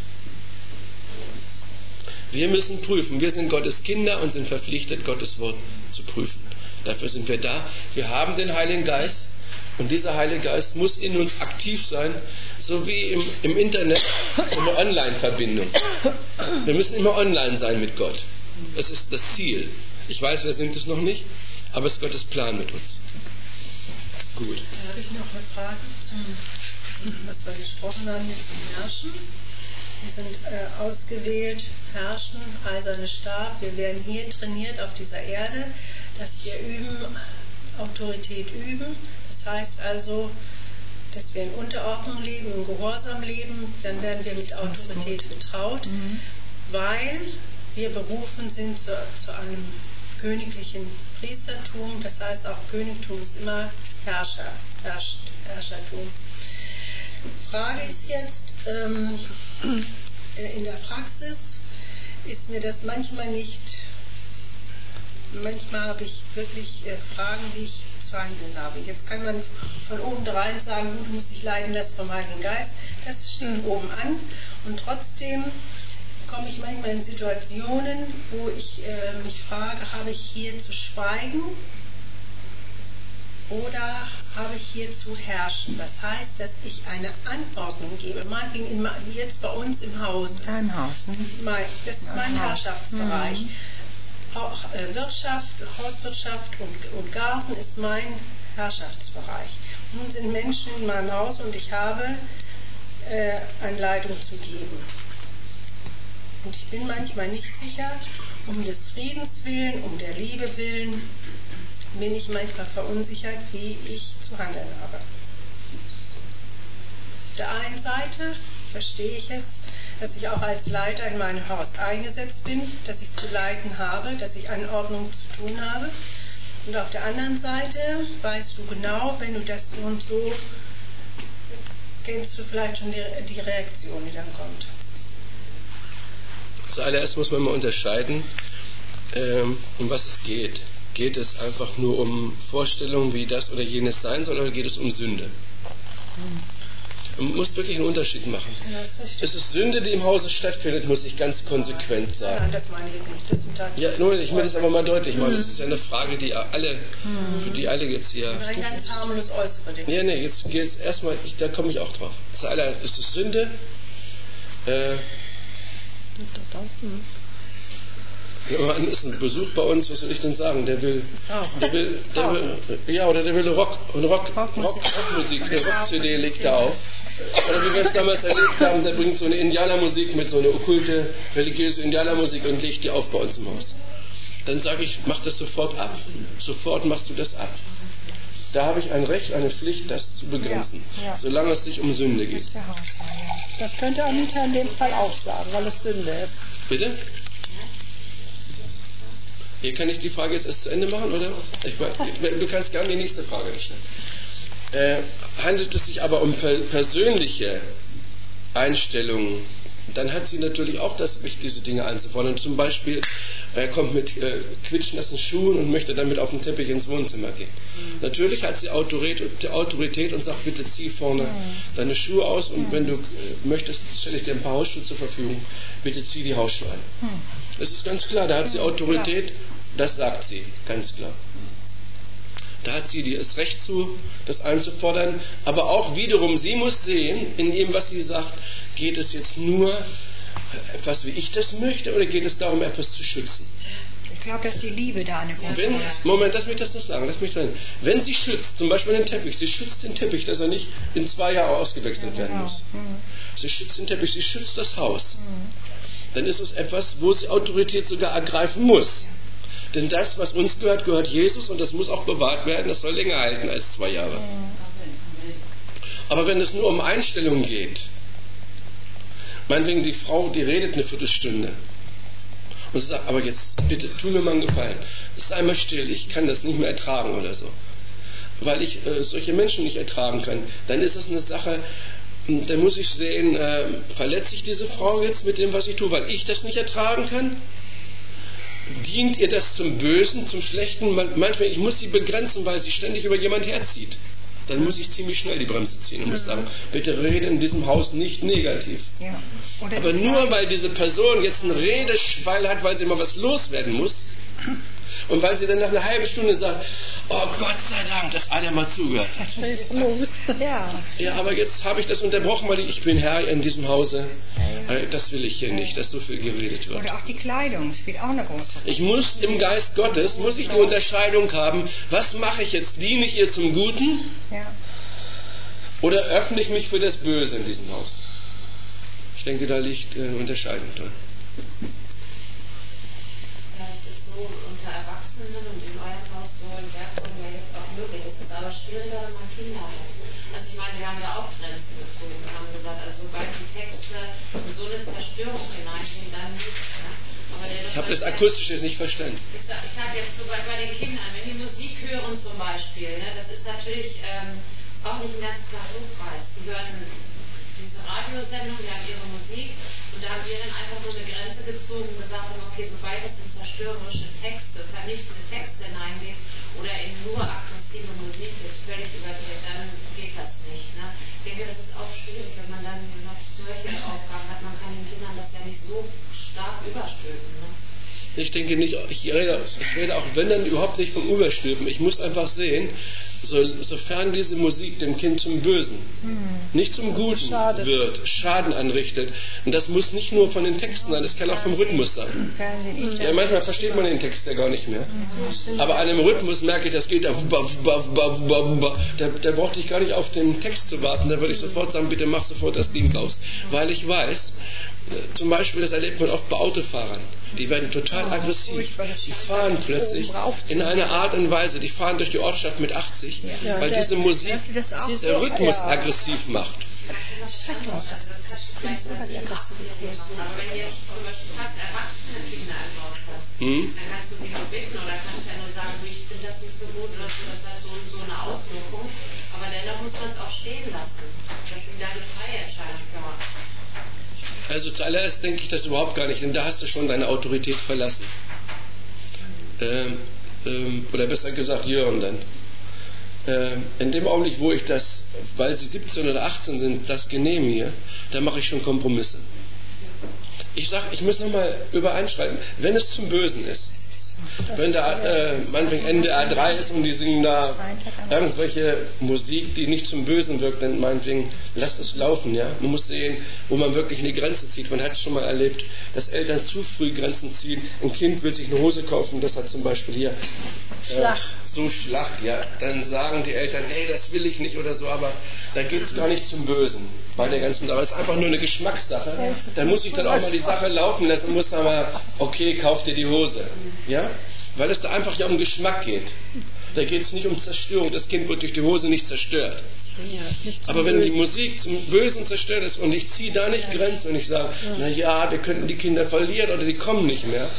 Wir müssen prüfen. Wir sind Gottes Kinder und sind verpflichtet, Gottes Wort zu prüfen. Dafür sind wir da. Wir haben den Heiligen Geist Und dieser Heilige Geist muss in uns aktiv sein, so wie im Internet, so eine Online-Verbindung. Wir müssen immer online sein mit Gott. Das ist das Ziel. Ich weiß, wir sind es noch nicht, aber es ist Gottes Plan mit uns. Gut. Da habe ich noch eine Frage was wir gesprochen haben, jetzt zum Herrschen. Wir sind ausgewählt, herrschen, eiserne Stab. Wir werden hier trainiert auf dieser Erde, dass wir Autorität üben. Das heißt also, dass wir in Unterordnung leben, im Gehorsam leben. Dann werden wir mit Autorität betraut, weil wir berufen sind zu einem königlichen Priestertum. Das heißt, auch Königtum ist immer Herrschertum. Frage ist jetzt, in der Praxis ist mir das manchmal habe ich wirklich Fragen, wie ich zu handeln habe. Jetzt kann man von oben drein sagen, du musst dich leiten lassen vom Heiligen Geist. Das steht oben an und trotzdem komme ich manchmal in Situationen, wo ich mich frage, habe ich hier zu schweigen oder habe ich hier zu herrschen? Das heißt, dass ich eine Anordnung gebe. Jetzt bei uns im Haus. Dein Haus. Das ist mein Herrschaftsbereich. Auch Wirtschaft, Hauswirtschaft und Garten ist mein Herrschaftsbereich. Nun sind Menschen in meinem Haus und ich habe Anleitung zu geben. Und ich bin manchmal nicht sicher, um des Friedens willen, um der Liebe willen, bin ich manchmal verunsichert, wie ich zu handeln habe. Auf der einen Seite verstehe ich es, dass ich auch als Leiter in meinem Haus eingesetzt bin, dass ich zu leiten habe, dass ich Anordnungen zu tun habe. Und auf der anderen Seite weißt du genau, wenn du das so und so, kennst du vielleicht schon die Reaktion, die dann kommt. Zuallererst muss man mal unterscheiden, um was es geht. Geht es einfach nur um Vorstellungen, wie das oder jenes sein soll, oder geht es um Sünde? Man muss wirklich einen Unterschied machen. Ja, es ist Sünde, die im Hause stattfindet, muss ich ganz konsequent sagen. Nein, das meine ich nicht. Das sind ich will das aber mal deutlich machen. Das ist ja eine Frage, die für die alle jetzt hier... Das ist ein ganz harmlos äußere Ding. Nee, jetzt geht es erstmal, da komme ich auch drauf. Zuallererst ist es Sünde. Jemand ist ein Besuch bei uns, was soll ich denn sagen? Der will Rockmusik, eine Rock-CD legt er auf. Oder wie wir es damals erlebt haben, der bringt so eine Indianermusik mit, so eine okkulte, religiöse Indianermusik und legt die auf bei uns im Haus. Dann sage ich, mach das sofort ab. Sofort machst du das ab. Da habe ich ein Recht, eine Pflicht, das zu begrenzen, solange es sich um Sünde geht. Das könnte Anita in dem Fall auch sagen, weil es Sünde ist. Bitte? Hier kann ich die Frage jetzt erst zu Ende machen, oder? Du kannst gerne die nächste Frage stellen. Handelt es sich aber um persönliche Einstellungen, dann hat sie natürlich auch das Recht, diese Dinge einzufordern. Zum Beispiel, er kommt mit quietschnassen Schuhen und möchte damit auf den Teppich ins Wohnzimmer gehen. Natürlich hat sie Autorität und sagt, bitte zieh vorne deine Schuhe aus und wenn du möchtest, stelle ich dir ein paar Hausschuhe zur Verfügung, bitte zieh die Hausschuhe an. Das ist ganz klar, da hat sie Autorität, das sagt sie, ganz klar. Da hat sie das Recht zu, das einzufordern, aber auch wiederum, sie muss sehen, in dem, was sie sagt, geht es jetzt nur etwas, wie ich das möchte, oder geht es darum, etwas zu schützen? Ich glaube, dass die Liebe da eine große Rolle spielt. Moment, lass mich das noch sagen. Wenn sie schützt, zum Beispiel den Teppich, sie schützt den Teppich, dass er nicht in 2 Jahren ausgewechselt werden muss. Sie schützt den Teppich, sie schützt das Haus. Dann ist es etwas, wo sie Autorität sogar ergreifen muss. Denn das, was uns gehört, gehört Jesus und das muss auch bewahrt werden, das soll länger halten als 2 Jahre. Aber wenn es nur um Einstellungen geht, meinetwegen die Frau, die redet eine Viertelstunde und sie sagt, aber jetzt bitte, tu mir mal einen Gefallen, sei mal still, ich kann das nicht mehr ertragen oder so, weil ich solche Menschen nicht ertragen kann, dann ist es eine Sache, da muss ich sehen, verletze ich diese Frau jetzt mit dem, was ich tue, weil ich das nicht ertragen kann? Dient ihr das zum Bösen, zum Schlechten? Manchmal, ich muss sie begrenzen, weil sie ständig über jemand herzieht. Dann muss ich ziemlich schnell die Bremse ziehen und muss sagen, bitte rede in diesem Haus nicht negativ. Ja. Aber nur weil diese Person jetzt einen Redeschwall hat, weil sie mal was loswerden muss, Und weil sie dann nach einer halben Stunde sagt, oh Gott sei Dank, dass einer mal zugehört hat. Ja, aber jetzt habe ich das unterbrochen, weil ich bin Herr in diesem Hause. Das will ich hier nicht, dass so viel geredet wird. Oder auch die Kleidung spielt auch eine große Rolle. Ich muss im Geist Gottes, muss ich die Unterscheidung haben, was mache ich jetzt? Diene ich ihr zum Guten? Ja. Oder öffne ich mich für das Böse in diesem Haus? Ich denke, da liegt eine Unterscheidung drin. Ja, es ist so unter Erwachsenen und in eurem Haus so in der Form ja jetzt auch möglich. Es ist aber schwieriger, wenn man Kinder hat. Also ich meine, wir haben ja auch Grenzen gezogen. Wir haben gesagt, also sobald die Texte in so eine Zerstörung hineingehen, dann nicht. Ne? Aber ich habe das akustisch jetzt nicht verstanden. Ich habe jetzt so bei den Kindern, wenn die Musik hören zum Beispiel, ne, das ist natürlich auch nicht ein ganz klarer Lobpreis. Die hören diese Radiosendung, die haben ihre Musik und da haben wir dann einfach nur eine Grenze gezogen und gesagt, okay, sobald es in zerstörerische Texte, vernichtende Texte hineingeht oder in nur aggressive Musik jetzt völlig überdreht, dann geht das nicht. Ne? Ich denke, das ist auch schwierig, wenn man dann noch solche Aufgaben hat. Man kann den Kindern das ja nicht so stark überstülpen. Ne? Ich denke nicht, ich rede auch, wenn dann überhaupt nicht vom Überstülpen. Ich muss einfach sehen, sofern diese Musik dem Kind zum Bösen, nicht zum Guten wird, Schaden anrichtet. Und das muss nicht nur von den Texten sein, das kann auch vom Rhythmus sein. Ja, manchmal versteht man den Text ja gar nicht mehr. Aber an dem Rhythmus merke ich, das geht da. Da brauchte ich gar nicht auf den Text zu warten, da würde ich sofort sagen, bitte mach sofort das Ding aus. Weil ich weiß, zum Beispiel, das erlebt man oft bei Autofahrern. Die werden total aggressiv. Die fahren plötzlich in einer Art und Weise, die fahren durch die Ortschaft mit 80, weil diese Musik der Rhythmus aggressiv macht. Das bringt über die Aggressivität. Aber wenn du jetzt zum Beispiel fast erwachsene Kinder im Haus hast, dann kannst du sie nur bitten oder kannst ja nur sagen, ich finde das nicht so gut oder so, das hat so eine Auswirkung. Aber dennoch muss man es auch stehen lassen, dass sie da die freie Entscheidung haben. Also zuallererst denke ich das überhaupt gar nicht, denn da hast du schon deine Autorität verlassen. Oder besser gesagt Jörn dann. In dem Augenblick, wo ich das, weil sie 17 oder 18 sind, das genehmige, da mache ich schon Kompromisse. Ich sage, ich muss nochmal übereinschreiben, wenn es zum Bösen ist, wenn da meinetwegen NDR 3 ist und die singen da irgendwelche Musik, die nicht zum Bösen wirkt, dann meinetwegen lasst es laufen, ja. Man muss sehen, wo man wirklich eine Grenze zieht. Man hat es schon mal erlebt, dass Eltern zu früh Grenzen ziehen. Ein Kind will sich eine Hose kaufen, das hat zum Beispiel hier so Schlag, ja. Dann sagen die Eltern, hey, das will ich nicht oder so, aber da geht es gar nicht zum Bösen bei der ganzen, aber es ist einfach nur eine Geschmackssache. Dann muss ich dann auch mal die Sache laufen lassen und muss dann mal, okay, kauf dir die Hose, ja. Weil es da einfach ja um Geschmack geht. Da geht es nicht um Zerstörung. Das Kind wird durch die Hose nicht zerstört. Aber wenn die Musik zum Bösen zerstört ist und ich ziehe da nicht Grenzen und ich sage, naja, wir könnten die Kinder verlieren oder die kommen nicht mehr,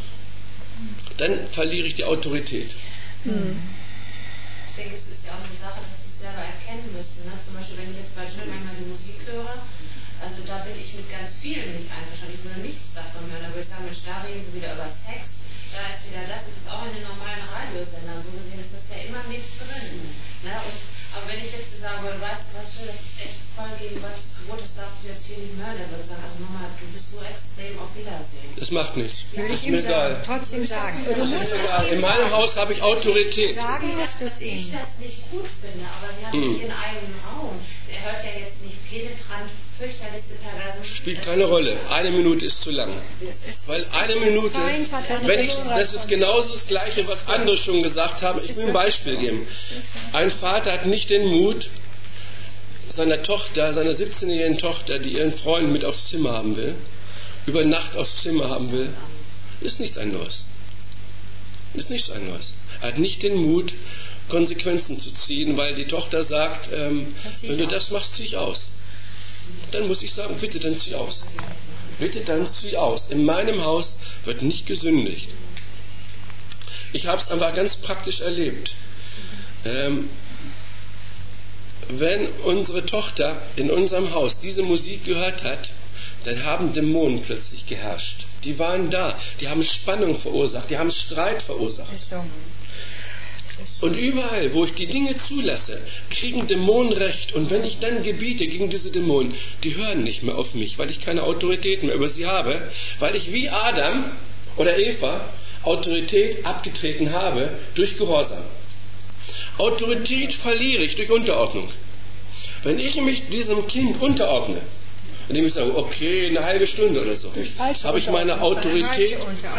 dann verliere ich die Autorität. Ich denke, es ist ja auch eine Sache, dass sie es selber erkennen müssen. Ne? Zum Beispiel, wenn ich jetzt bei Jill manchmal die Musik höre, also da bin ich mit ganz vielen nicht einverstanden. Ich würde nichts davon hören. Da würde ich sagen, Mensch, da reden sie wieder über Sex. Da ist wieder das, es ist auch in den normalen Radiosendern, so gesehen ist das ja immer mit drin. Ne? Aber wenn ich jetzt sagen würde, weißt du was, das ist echt voll gegen Gottes Gebot, das darfst du jetzt hier nicht mehr, dann würde ich sagen, also Mama, du bist so extrem, auf Wiedersehen. Das macht nichts. Würde ich ist ihm mir egal. trotzdem sagen. Du musst in meinem Haus habe ich Autorität. Sagen musst du es ihm. Ich das nicht gut finde, aber sie haben ihren eigenen Raum. Er hört ja jetzt nicht penetrant, fürchterlichste Perversen. Spielt keine Rolle. 1 Minute ist zu lang. Weil 1 Minute, das ist genauso das Gleiche, was andere schon gesagt haben. Ich will ein Beispiel geben. Ein Vater hat nicht den Mut, seiner Tochter, seiner 17-jährigen Tochter, die ihren Freund mit aufs Zimmer haben will, über Nacht aufs Zimmer haben will, ist nichts anderes. Ist nichts anderes. Er hat nicht den Mut, Konsequenzen zu ziehen, weil die Tochter sagt, wenn du das machst, zieh ich aus. Dann muss ich sagen, bitte, dann zieh aus. Bitte, dann zieh aus. In meinem Haus wird nicht gesündigt. Ich habe es einfach ganz praktisch erlebt. Wenn unsere Tochter in unserem Haus diese Musik gehört hat, dann haben Dämonen plötzlich geherrscht. Die waren da, die haben Spannung verursacht, die haben Streit verursacht. Und überall, wo ich die Dinge zulasse, kriegen Dämonen Recht. Und wenn ich dann gebiete gegen diese Dämonen, die hören nicht mehr auf mich, weil ich keine Autorität mehr über sie habe, weil ich wie Adam oder Eva Autorität abgetreten habe durch Gehorsam. Autorität verliere ich durch Unterordnung. Wenn ich mich diesem Kind unterordne, indem ich sage, okay, eine halbe Stunde oder so, habe ich meine Autorität.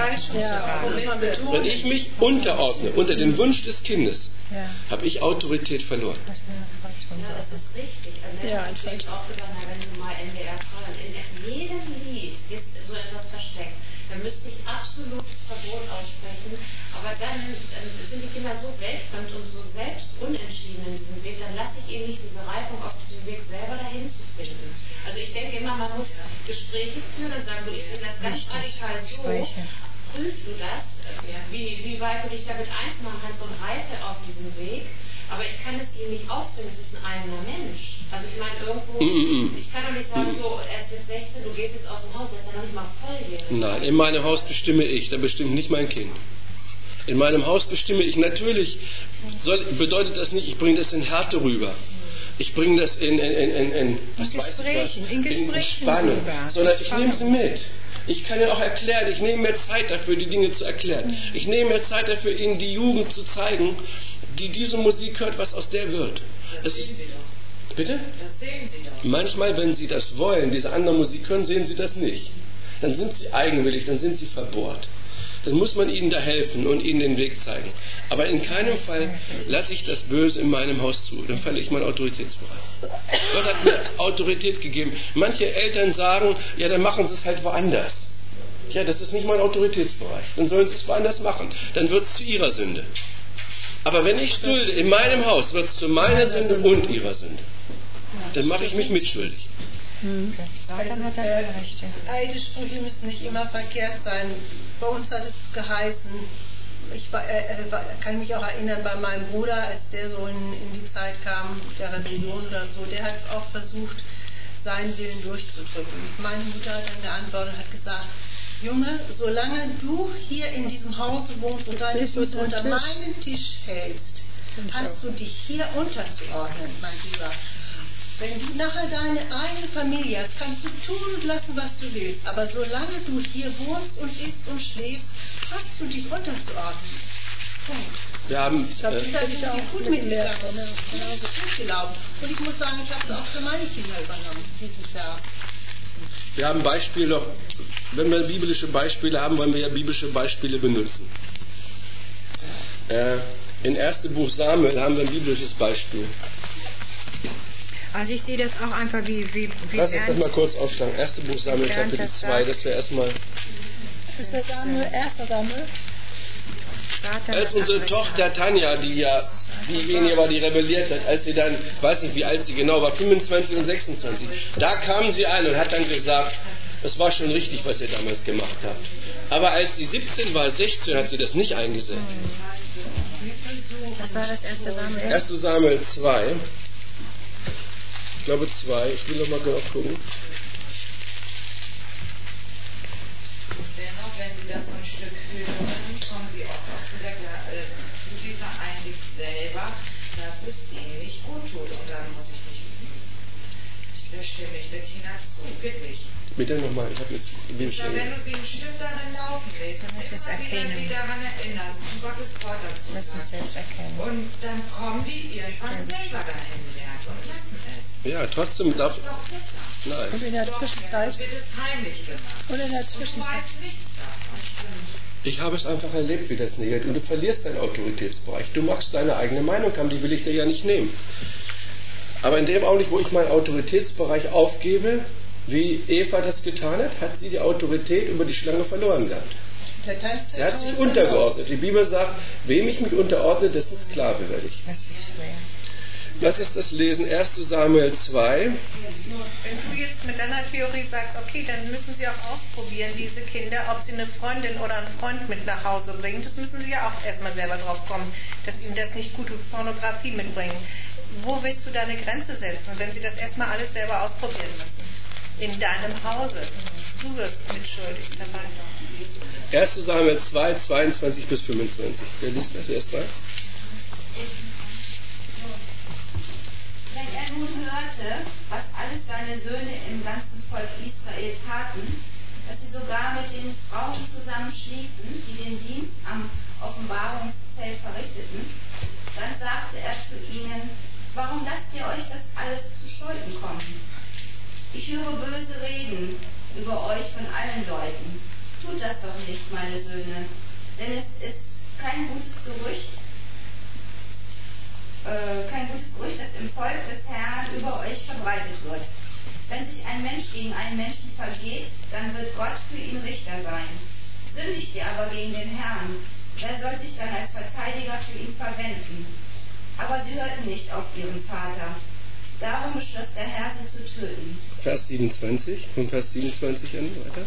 Wenn ich mich unterordne unter den Wunsch des Kindes, habe ich Autorität verloren. Ja, das ist richtig. Ja, das ist auch gedacht, wenn du mal NDR fragst, in jedem Lied ist so etwas versteckt. Da müsste ich absolutes Verbot aussprechen, aber dann sind die Kinder so weltfremd und so selbst unentschieden in diesem Weg, dann lasse ich ihnen nicht diese Reifung auf diesem Weg selber dahin zu finden. Also ich denke immer, man muss Gespräche führen und sagen, du, ich sehe das ganz radikal so, prüfst du das, wie weit du dich damit eins machen kannst und reife auf diesem Weg. Aber ich kann es ihm nicht auszwingen, es ist ein eigener Mensch. Also ich meine irgendwo, ich kann doch nicht sagen, so, er ist jetzt 16, du gehst jetzt aus dem Haus, er ist ja noch nicht mal volljährig. Nein, in meinem Haus bestimme ich, da bestimmt nicht mein Kind. In meinem Haus bestimme ich, natürlich bedeutet das nicht, ich bringe das in Härte rüber. Ich bringe das in Spannung, sondern ich nehme sie mit. Ich kann Ihnen auch erklären, ich nehme mir Zeit dafür, die Dinge zu erklären. Ich nehme mir Zeit dafür, Ihnen die Jugend zu zeigen, die diese Musik hört, was aus der wird. Das sehen Sie doch. Bitte? Das sehen Sie doch. Manchmal, wenn Sie das wollen, diese andere Musik hören, sehen Sie das nicht. Dann sind Sie eigenwillig, dann sind Sie verbohrt. Dann muss man Ihnen da helfen und Ihnen den Weg zeigen. Aber in keinem Fall lasse ich das Böse in meinem Haus zu. Dann verliere ich meinen Autoritätsbereich. Gott hat mir Autorität gegeben. Manche Eltern sagen, ja, dann machen Sie es halt woanders. Ja, das ist nicht mein Autoritätsbereich. Dann sollen Sie es woanders machen. Dann wird es zu ihrer Sünde. Aber wenn ich dulde, in meinem Haus wird es zu meiner Sünde und ihrer Sünde. Dann mache ich mich mitschuldig. Alte Sprüche müssen nicht immer verkehrt sein. Bei uns hat es geheißen, ich kann mich auch erinnern, bei meinem Bruder, als der so in die Zeit kam, der Rebellion oder so, der hat auch versucht, seinen Willen durchzudrücken. Meine Mutter hat dann geantwortet und hat gesagt, Junge, solange du hier in diesem Hause wohnst und deine Füße unter meinen Tisch hältst, hast du dich hier unterzuordnen, mein Lieber. Wenn du nachher deine eigene Familie hast, kannst du tun und lassen, was du willst. Aber solange du hier wohnst und isst und schläfst, hast du dich unterzuordnen. Punkt. Wir haben, da sind sie gut mitgegangen. Gut gelaufen. Und ich muss sagen, ich habe es auch für meine Kinder übernommen, diesen Vers. Wir haben Beispiele, wenn wir biblische Beispiele haben, wollen wir ja biblische Beispiele benutzen. In 1. Buch Samuel haben wir ein biblisches Beispiel. Also ich sehe das auch einfach wie Lass uns das mal kurz aufschlagen. 1. Buch Samuel, Kapitel 2, das wäre erstmal... Ist der Samuel, 1. Samuel? Als unsere Tochter Tanja, die ja diejenige war, die rebelliert hat, als sie dann, ich weiß nicht, wie alt sie genau war, 25 und 26, da kam sie an und hat dann gesagt, es war schon richtig, was ihr damals gemacht habt. Aber als sie 17 war, 16, hat sie das nicht eingesehen. Was war das 1. Samuel? 1. Samuel 2. Ich glaube 2. Ich will noch mal genau gucken. Dennoch, wenn Sie das so ein Stück hören, kommen Sie auch zu dieser Einsicht selber, dass es Ihnen nicht gut tut. Und dann muss ich mich üben. Da stimme ich Bettina zu, bitte ich. Bitte nochmal, ich habe jetzt... Wenn du sie ein Stück darin laufen lässt, immer wieder sie daran erinnerst und Gottes Wort dazu sagst. Und dann kommen die irgendwann selber dahin lernen und lassen es. Ja, trotzdem darf... Das ist doch besser. Nein. Und in der Zwischenzeit? Wird es heimlich gemacht. Und in der Zwischenzeit? Du weißt nichts davon. Ich habe es einfach erlebt, wie das nicht geht. Und du verlierst deinen Autoritätsbereich. Du magst deine eigene Meinung haben, die will ich dir ja nicht nehmen. Aber in dem Augenblick, wo ich meinen Autoritätsbereich aufgebe, wie Eva das getan hat, hat sie die Autorität über die Schlange verloren gehabt. Sie hat sich untergeordnet. Die Bibel sagt, wem ich mich unterordne, dessen Sklave werde ich. Was ist das Lesen? 1. Samuel 2. Wenn du jetzt mit deiner Theorie sagst, okay, dann müssen sie auch ausprobieren, diese Kinder, ob sie eine Freundin oder einen Freund mit nach Hause bringen. Das müssen sie ja auch erstmal selber drauf kommen, dass ihnen das nicht gut tut, Pornografie mitbringen. Wo willst du deine Grenze setzen, wenn sie das erstmal alles selber ausprobieren müssen? In deinem Hause. Du wirst mitschuldig dabei. 1. Samuel 2, 22 bis 25. Wer liest das erst mal? Wenn er nun hörte, was alles seine Söhne im ganzen Volk Israel taten, dass sie sogar mit den Frauen zusammen schliefen, die den Dienst am Offenbarungszelt verrichteten. Dann sagte er zu ihnen: Warum lasst ihr euch das alles zu Schulden kommen? Ich höre böse Reden über euch von allen Leuten. Tut das doch nicht, meine Söhne, denn es ist kein gutes Gerücht, das im Volk des Herrn über euch verbreitet wird. Wenn sich ein Mensch gegen einen Menschen vergeht, dann wird Gott für ihn Richter sein. Sündigt ihr aber gegen den Herrn, wer soll sich dann als Verteidiger für ihn verwenden? Aber sie hörten nicht auf ihren Vater. Darum beschloss der Herr, sie zu töten. Vers 27, von Vers 27 an weiter.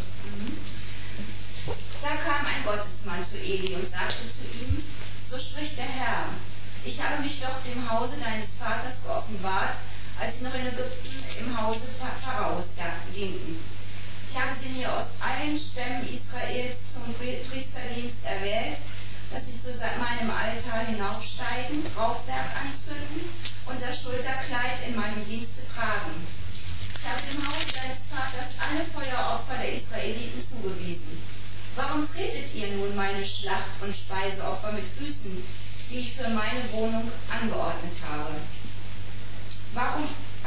Da kam ein Gottesmann zu Eli und sagte zu ihm: So spricht der Herr: Ich habe mich doch dem Hause deines Vaters geoffenbart, als sie noch in Ägypten im Hause Pharaos dienten. Ich habe sie mir aus allen Stämmen Israels zum Priesterdienst erwählt, dass sie zu meinem Altar hinaufsteigen, Rauchwerk anzünden und das Schulterkleid in meinem Dienste tragen. Ich habe dem Hause deines Vaters alle Feueropfer der Israeliten zugewiesen. Warum tretet ihr nun meine Schlacht- und Speiseopfer mit Füßen, die ich für meine Wohnung angeordnet habe? Warum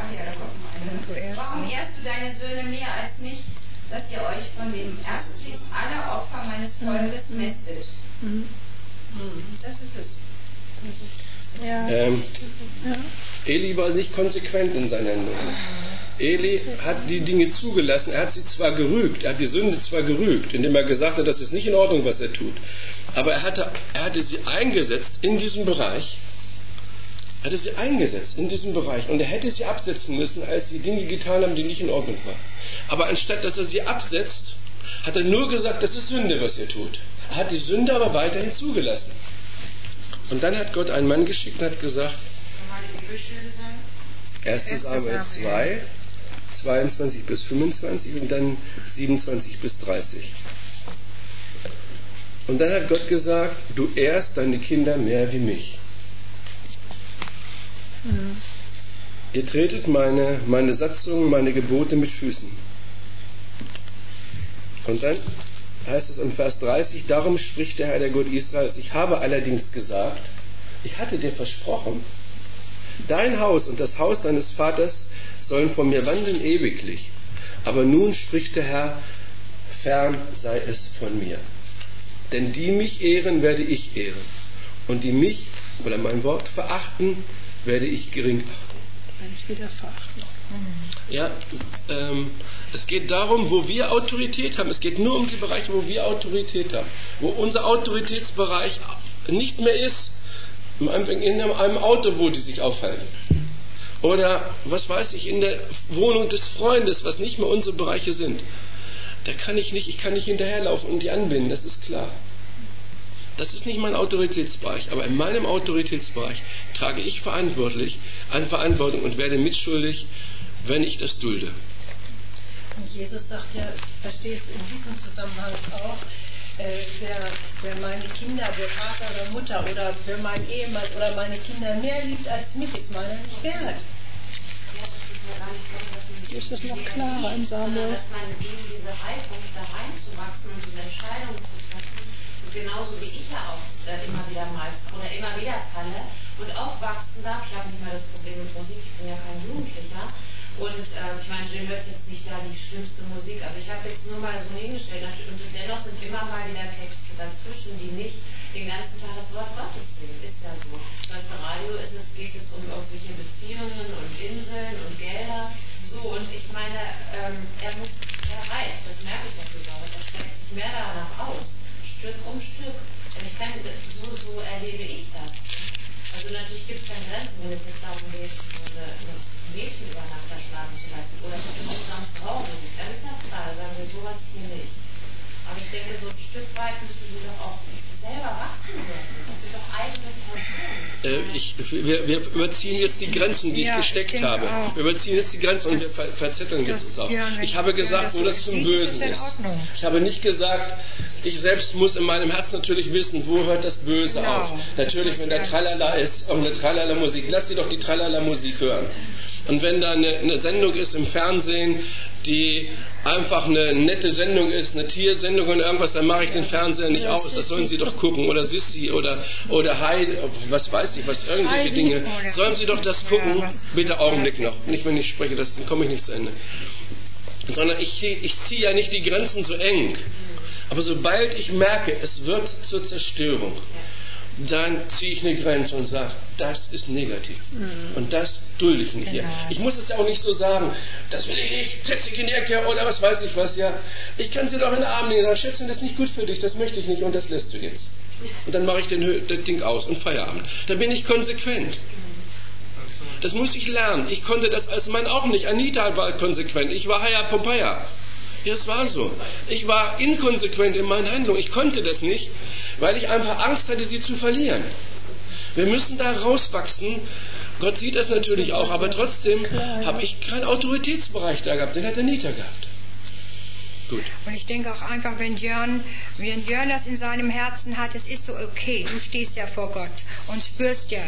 ehrst du deine Söhne mehr als mich, dass ihr euch von dem Erstling aller Opfer meines Volkes mästet? Das ist es. Ja. Eli war nicht konsequent in seiner Handlung. Eli hat die Dinge zugelassen, er hat sie zwar gerügt, er hat die Sünde zwar gerügt, indem er gesagt hat, das ist nicht in Ordnung, was er tut, aber er hatte sie eingesetzt in diesem Bereich, und er hätte sie absetzen müssen, als sie Dinge getan haben, die nicht in Ordnung waren. Aber anstatt, dass er sie absetzt, hat er nur gesagt, das ist Sünde, was ihr tut. Er hat die Sünde aber weiterhin zugelassen. Und dann hat Gott einen Mann geschickt und hat gesagt, 1. Samuel 2, 22 bis 25 und dann 27 bis 30. Und dann hat Gott gesagt, du ehrst deine Kinder mehr wie mich. Ihr tretet meine Satzungen, meine Gebote mit Füßen. Und dann heißt es im Vers 30, darum spricht der Herr, der Gott Israels, ich habe allerdings gesagt, ich hatte dir versprochen, dein Haus und das Haus deines Vaters sollen vor mir wandeln ewiglich. Aber nun spricht der Herr, fern sei es von mir. Denn die mich ehren, werde ich ehren. Und die mich, oder mein Wort, verachten, werde ich gering achten. Wenn ich wieder verachten. Ja, es geht darum, wo wir Autorität haben. Es geht nur um die Bereiche, wo wir Autorität haben. Wo unser Autoritätsbereich nicht mehr ist, in einem Auto, wo die sich aufhalten. Oder, was weiß ich, in der Wohnung des Freundes, was nicht mehr unsere Bereiche sind. Da kann ich nicht hinterherlaufen und die anbinden, das ist klar. Das ist nicht mein Autoritätsbereich, aber in meinem Autoritätsbereich trage ich Verantwortung und werde mitschuldig, wenn ich das dulde. Und Jesus sagt ja, verstehst du in diesem Zusammenhang auch, wer meine Kinder, wer Vater oder Mutter oder wer mein Ehemann oder meine Kinder mehr liebt als mich, ist meiner nicht wert. Ist das noch klarer im Samuel? Dass man eben diese Reifung, da reinzuwachsen und diese Entscheidungen zu treffen, und genauso wie ich ja auch immer wieder falle und auch wachsen darf. Ich habe nicht mal das Problem mit Musik, ich bin ja kein Jugendlicher. Und ich meine, Jill hört jetzt nicht da die schlimmste Musik. Also ich habe jetzt nur mal so hingestellt und dennoch sind immer mal wieder Texte dazwischen, die nicht den ganzen Tag das Wort Gottes singen. Ist ja so. Beim Radio geht es um irgendwelche Beziehungen und Inseln und Gelder. So, und ich meine, er reift, das merke ich natürlich auch. Er streckt sich mehr danach aus, Stück um Stück. Und ich kann, so erlebe ich das. Also natürlich gibt es dann Grenzen, wenn es jetzt darum geht, eine Mädchen über Nacht erschlagen zum Beispiel oder gemeinsames Trauermusik, dann ist ja klar, da sagen wir sowas hier nicht. Aber ich denke, so ein Stück weit müssen sie doch auch selber wachsen dürfen. Das sind doch eigene Personen. Wir überziehen jetzt die Grenzen, die ich gesteckt habe. Wir überziehen jetzt die Grenzen und wir verzetteln jetzt es auch. Ich habe gesagt, wo das zum Bösen ist. Ich habe nicht gesagt, ich selbst muss in meinem Herzen natürlich wissen, wo hört das Böse auf. Natürlich, wenn der Tralala ist, auch eine Tralala-Musik, lass sie doch die Tralala-Musik hören. Und wenn da eine Sendung ist im Fernsehen, die einfach eine nette Sendung ist, eine Tiersendung oder irgendwas, dann mache ich den Fernseher nicht aus. Das sollen sie doch gucken. Oder Sissi oder Heidi, was weiß ich, was irgendwelche Dinge. Sollen sie doch das gucken. Bitte Augenblick noch. Nicht, wenn ich spreche, dann komme ich nicht zu Ende. Sondern ich ziehe ja nicht die Grenzen so eng. Aber sobald ich merke, es wird zur Zerstörung, dann ziehe ich eine Grenze und sage, das ist negativ. Und das dulde ich nicht hier. Ich muss es ja auch nicht so sagen, das will ich nicht, setz dich in die Ecke oder was weiß ich was. Ja, ich kann sie doch in den Arm nehmen und sagen, Schätzchen, das ist nicht gut für dich, das möchte ich nicht und das lässt du jetzt. Und dann mache ich das Ding aus und Feierabend. Da bin ich konsequent. Das muss ich lernen. Ich konnte das als Mann auch nicht. Anita war konsequent. Ich war Haya Pompeia. Ja, es war so. Ich war inkonsequent in meinen Handlungen. Ich konnte das nicht, weil ich einfach Angst hatte, sie zu verlieren. Wir müssen da rauswachsen. Gott sieht das natürlich auch, aber trotzdem habe ich keinen Autoritätsbereich da gehabt. Den hat Anita gehabt. Gut. Und ich denke auch einfach, wenn Jörn das in seinem Herzen hat, es ist so okay, du stehst ja vor Gott und spürst ja,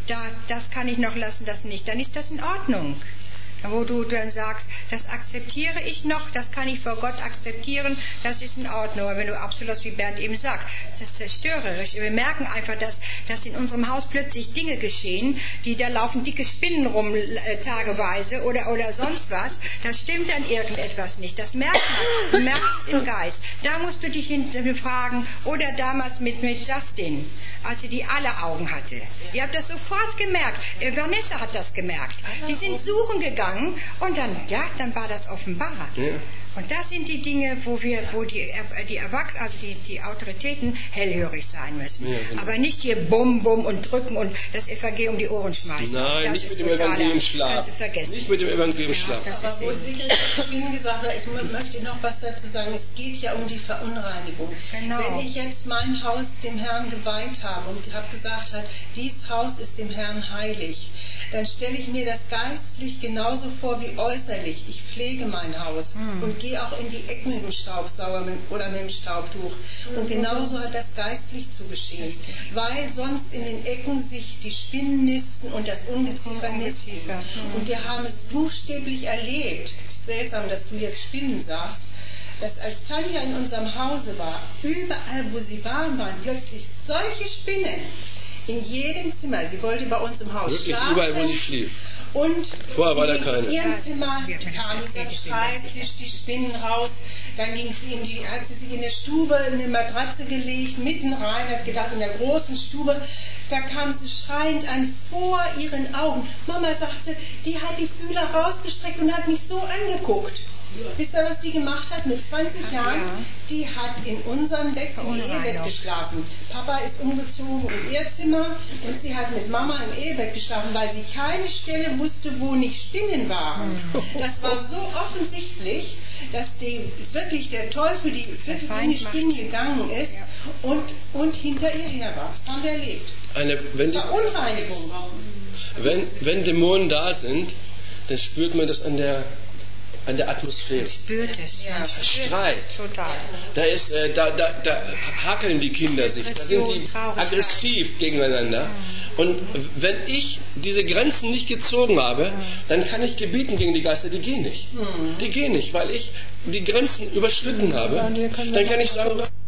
das kann ich noch lassen, das nicht, dann ist das in Ordnung. Wo du dann sagst, das akzeptiere ich noch, das kann ich vor Gott akzeptieren, das ist in Ordnung. Aber wenn du absolut, wie Bernd eben sagt, das ist zerstörerisch. Wir merken einfach, dass in unserem Haus plötzlich Dinge geschehen, da laufen dicke Spinnen rum tageweise oder sonst was. Da stimmt dann irgendetwas nicht. Das merkt man. Du merkst es im Geist. Da musst du dich fragen. Oder damals mit Justin, als sie die alle Augen hatte. Ihr habt das sofort gemerkt. Vanessa hat das gemerkt. Die sind suchen gegangen und dann war das offenbar. Ja. Und das sind die Dinge, wo die Erwachsenen, also die Autoritäten hellhörig sein müssen. Ja, genau. Aber nicht hier bumm und drücken und das Evangelium um die Ohren schmeißen. Nein, nicht mit dem Evangelium schlafen. Nicht mit dem Evangelium schlafen. Aber wo Sigrid Schwinn gesagt hat, ich möchte noch was dazu sagen, es geht ja um die Verunreinigung. Genau. Wenn ich jetzt mein Haus dem Herrn geweiht habe und habe gesagt, dieses Haus ist dem Herrn heilig, dann stelle ich mir das geistlich genauso vor wie äußerlich. Ich pflege mein Haus und gehe auch in die Ecken mit dem Staubsauger oder mit dem Staubtuch. Und genauso hat das geistlich zu geschehen. Weil sonst in den Ecken sich die Spinnen nisten und das Ungeziefer nisten. Und wir haben es buchstäblich erlebt. Seltsam, dass du jetzt Spinnen sagst. Dass als Tanja in unserem Hause war, überall wo sie waren plötzlich solche Spinnen. In jedem Zimmer. Sie wollte bei uns im Haus wirklich schlafen. Überall, wo sie schlief. Und vorher war da keine. In ihrem Zimmer kam der Schreibtisch, die Spinnen raus. Dann hat sie sich in der Stube eine Matratze gelegt, mitten rein, hat gedacht, in der großen Stube. Da kam sie schreiend an, vor ihren Augen. Mama, sagt sie, die hat die Fühler rausgestreckt und hat mich so angeguckt. Wisst ihr, was die gemacht hat mit 20 Jahren? Ja. Die hat in unserem Bett im Ehebett geschlafen. Papa ist umgezogen in ihr Zimmer und sie hat mit Mama im Ehebett geschlafen, weil sie keine Stelle wusste, wo nicht Spinnen waren. Das war so offensichtlich, dass wirklich der Teufel die wirklich in die Spinnen gegangen ist und hinter ihr her war. Das haben wir erlebt. Verunreinigung. Wenn Dämonen da sind, dann spürt man das an der Atmosphäre. Man spürt es. Ja. Streit. Total. Da hackeln die Kinder sich. Da sind die aggressiv gegeneinander. Und wenn ich diese Grenzen nicht gezogen habe, dann kann ich gebieten gegen die Geister, die gehen nicht. Die gehen nicht, weil ich die Grenzen überschritten habe. Dann kann ich sagen,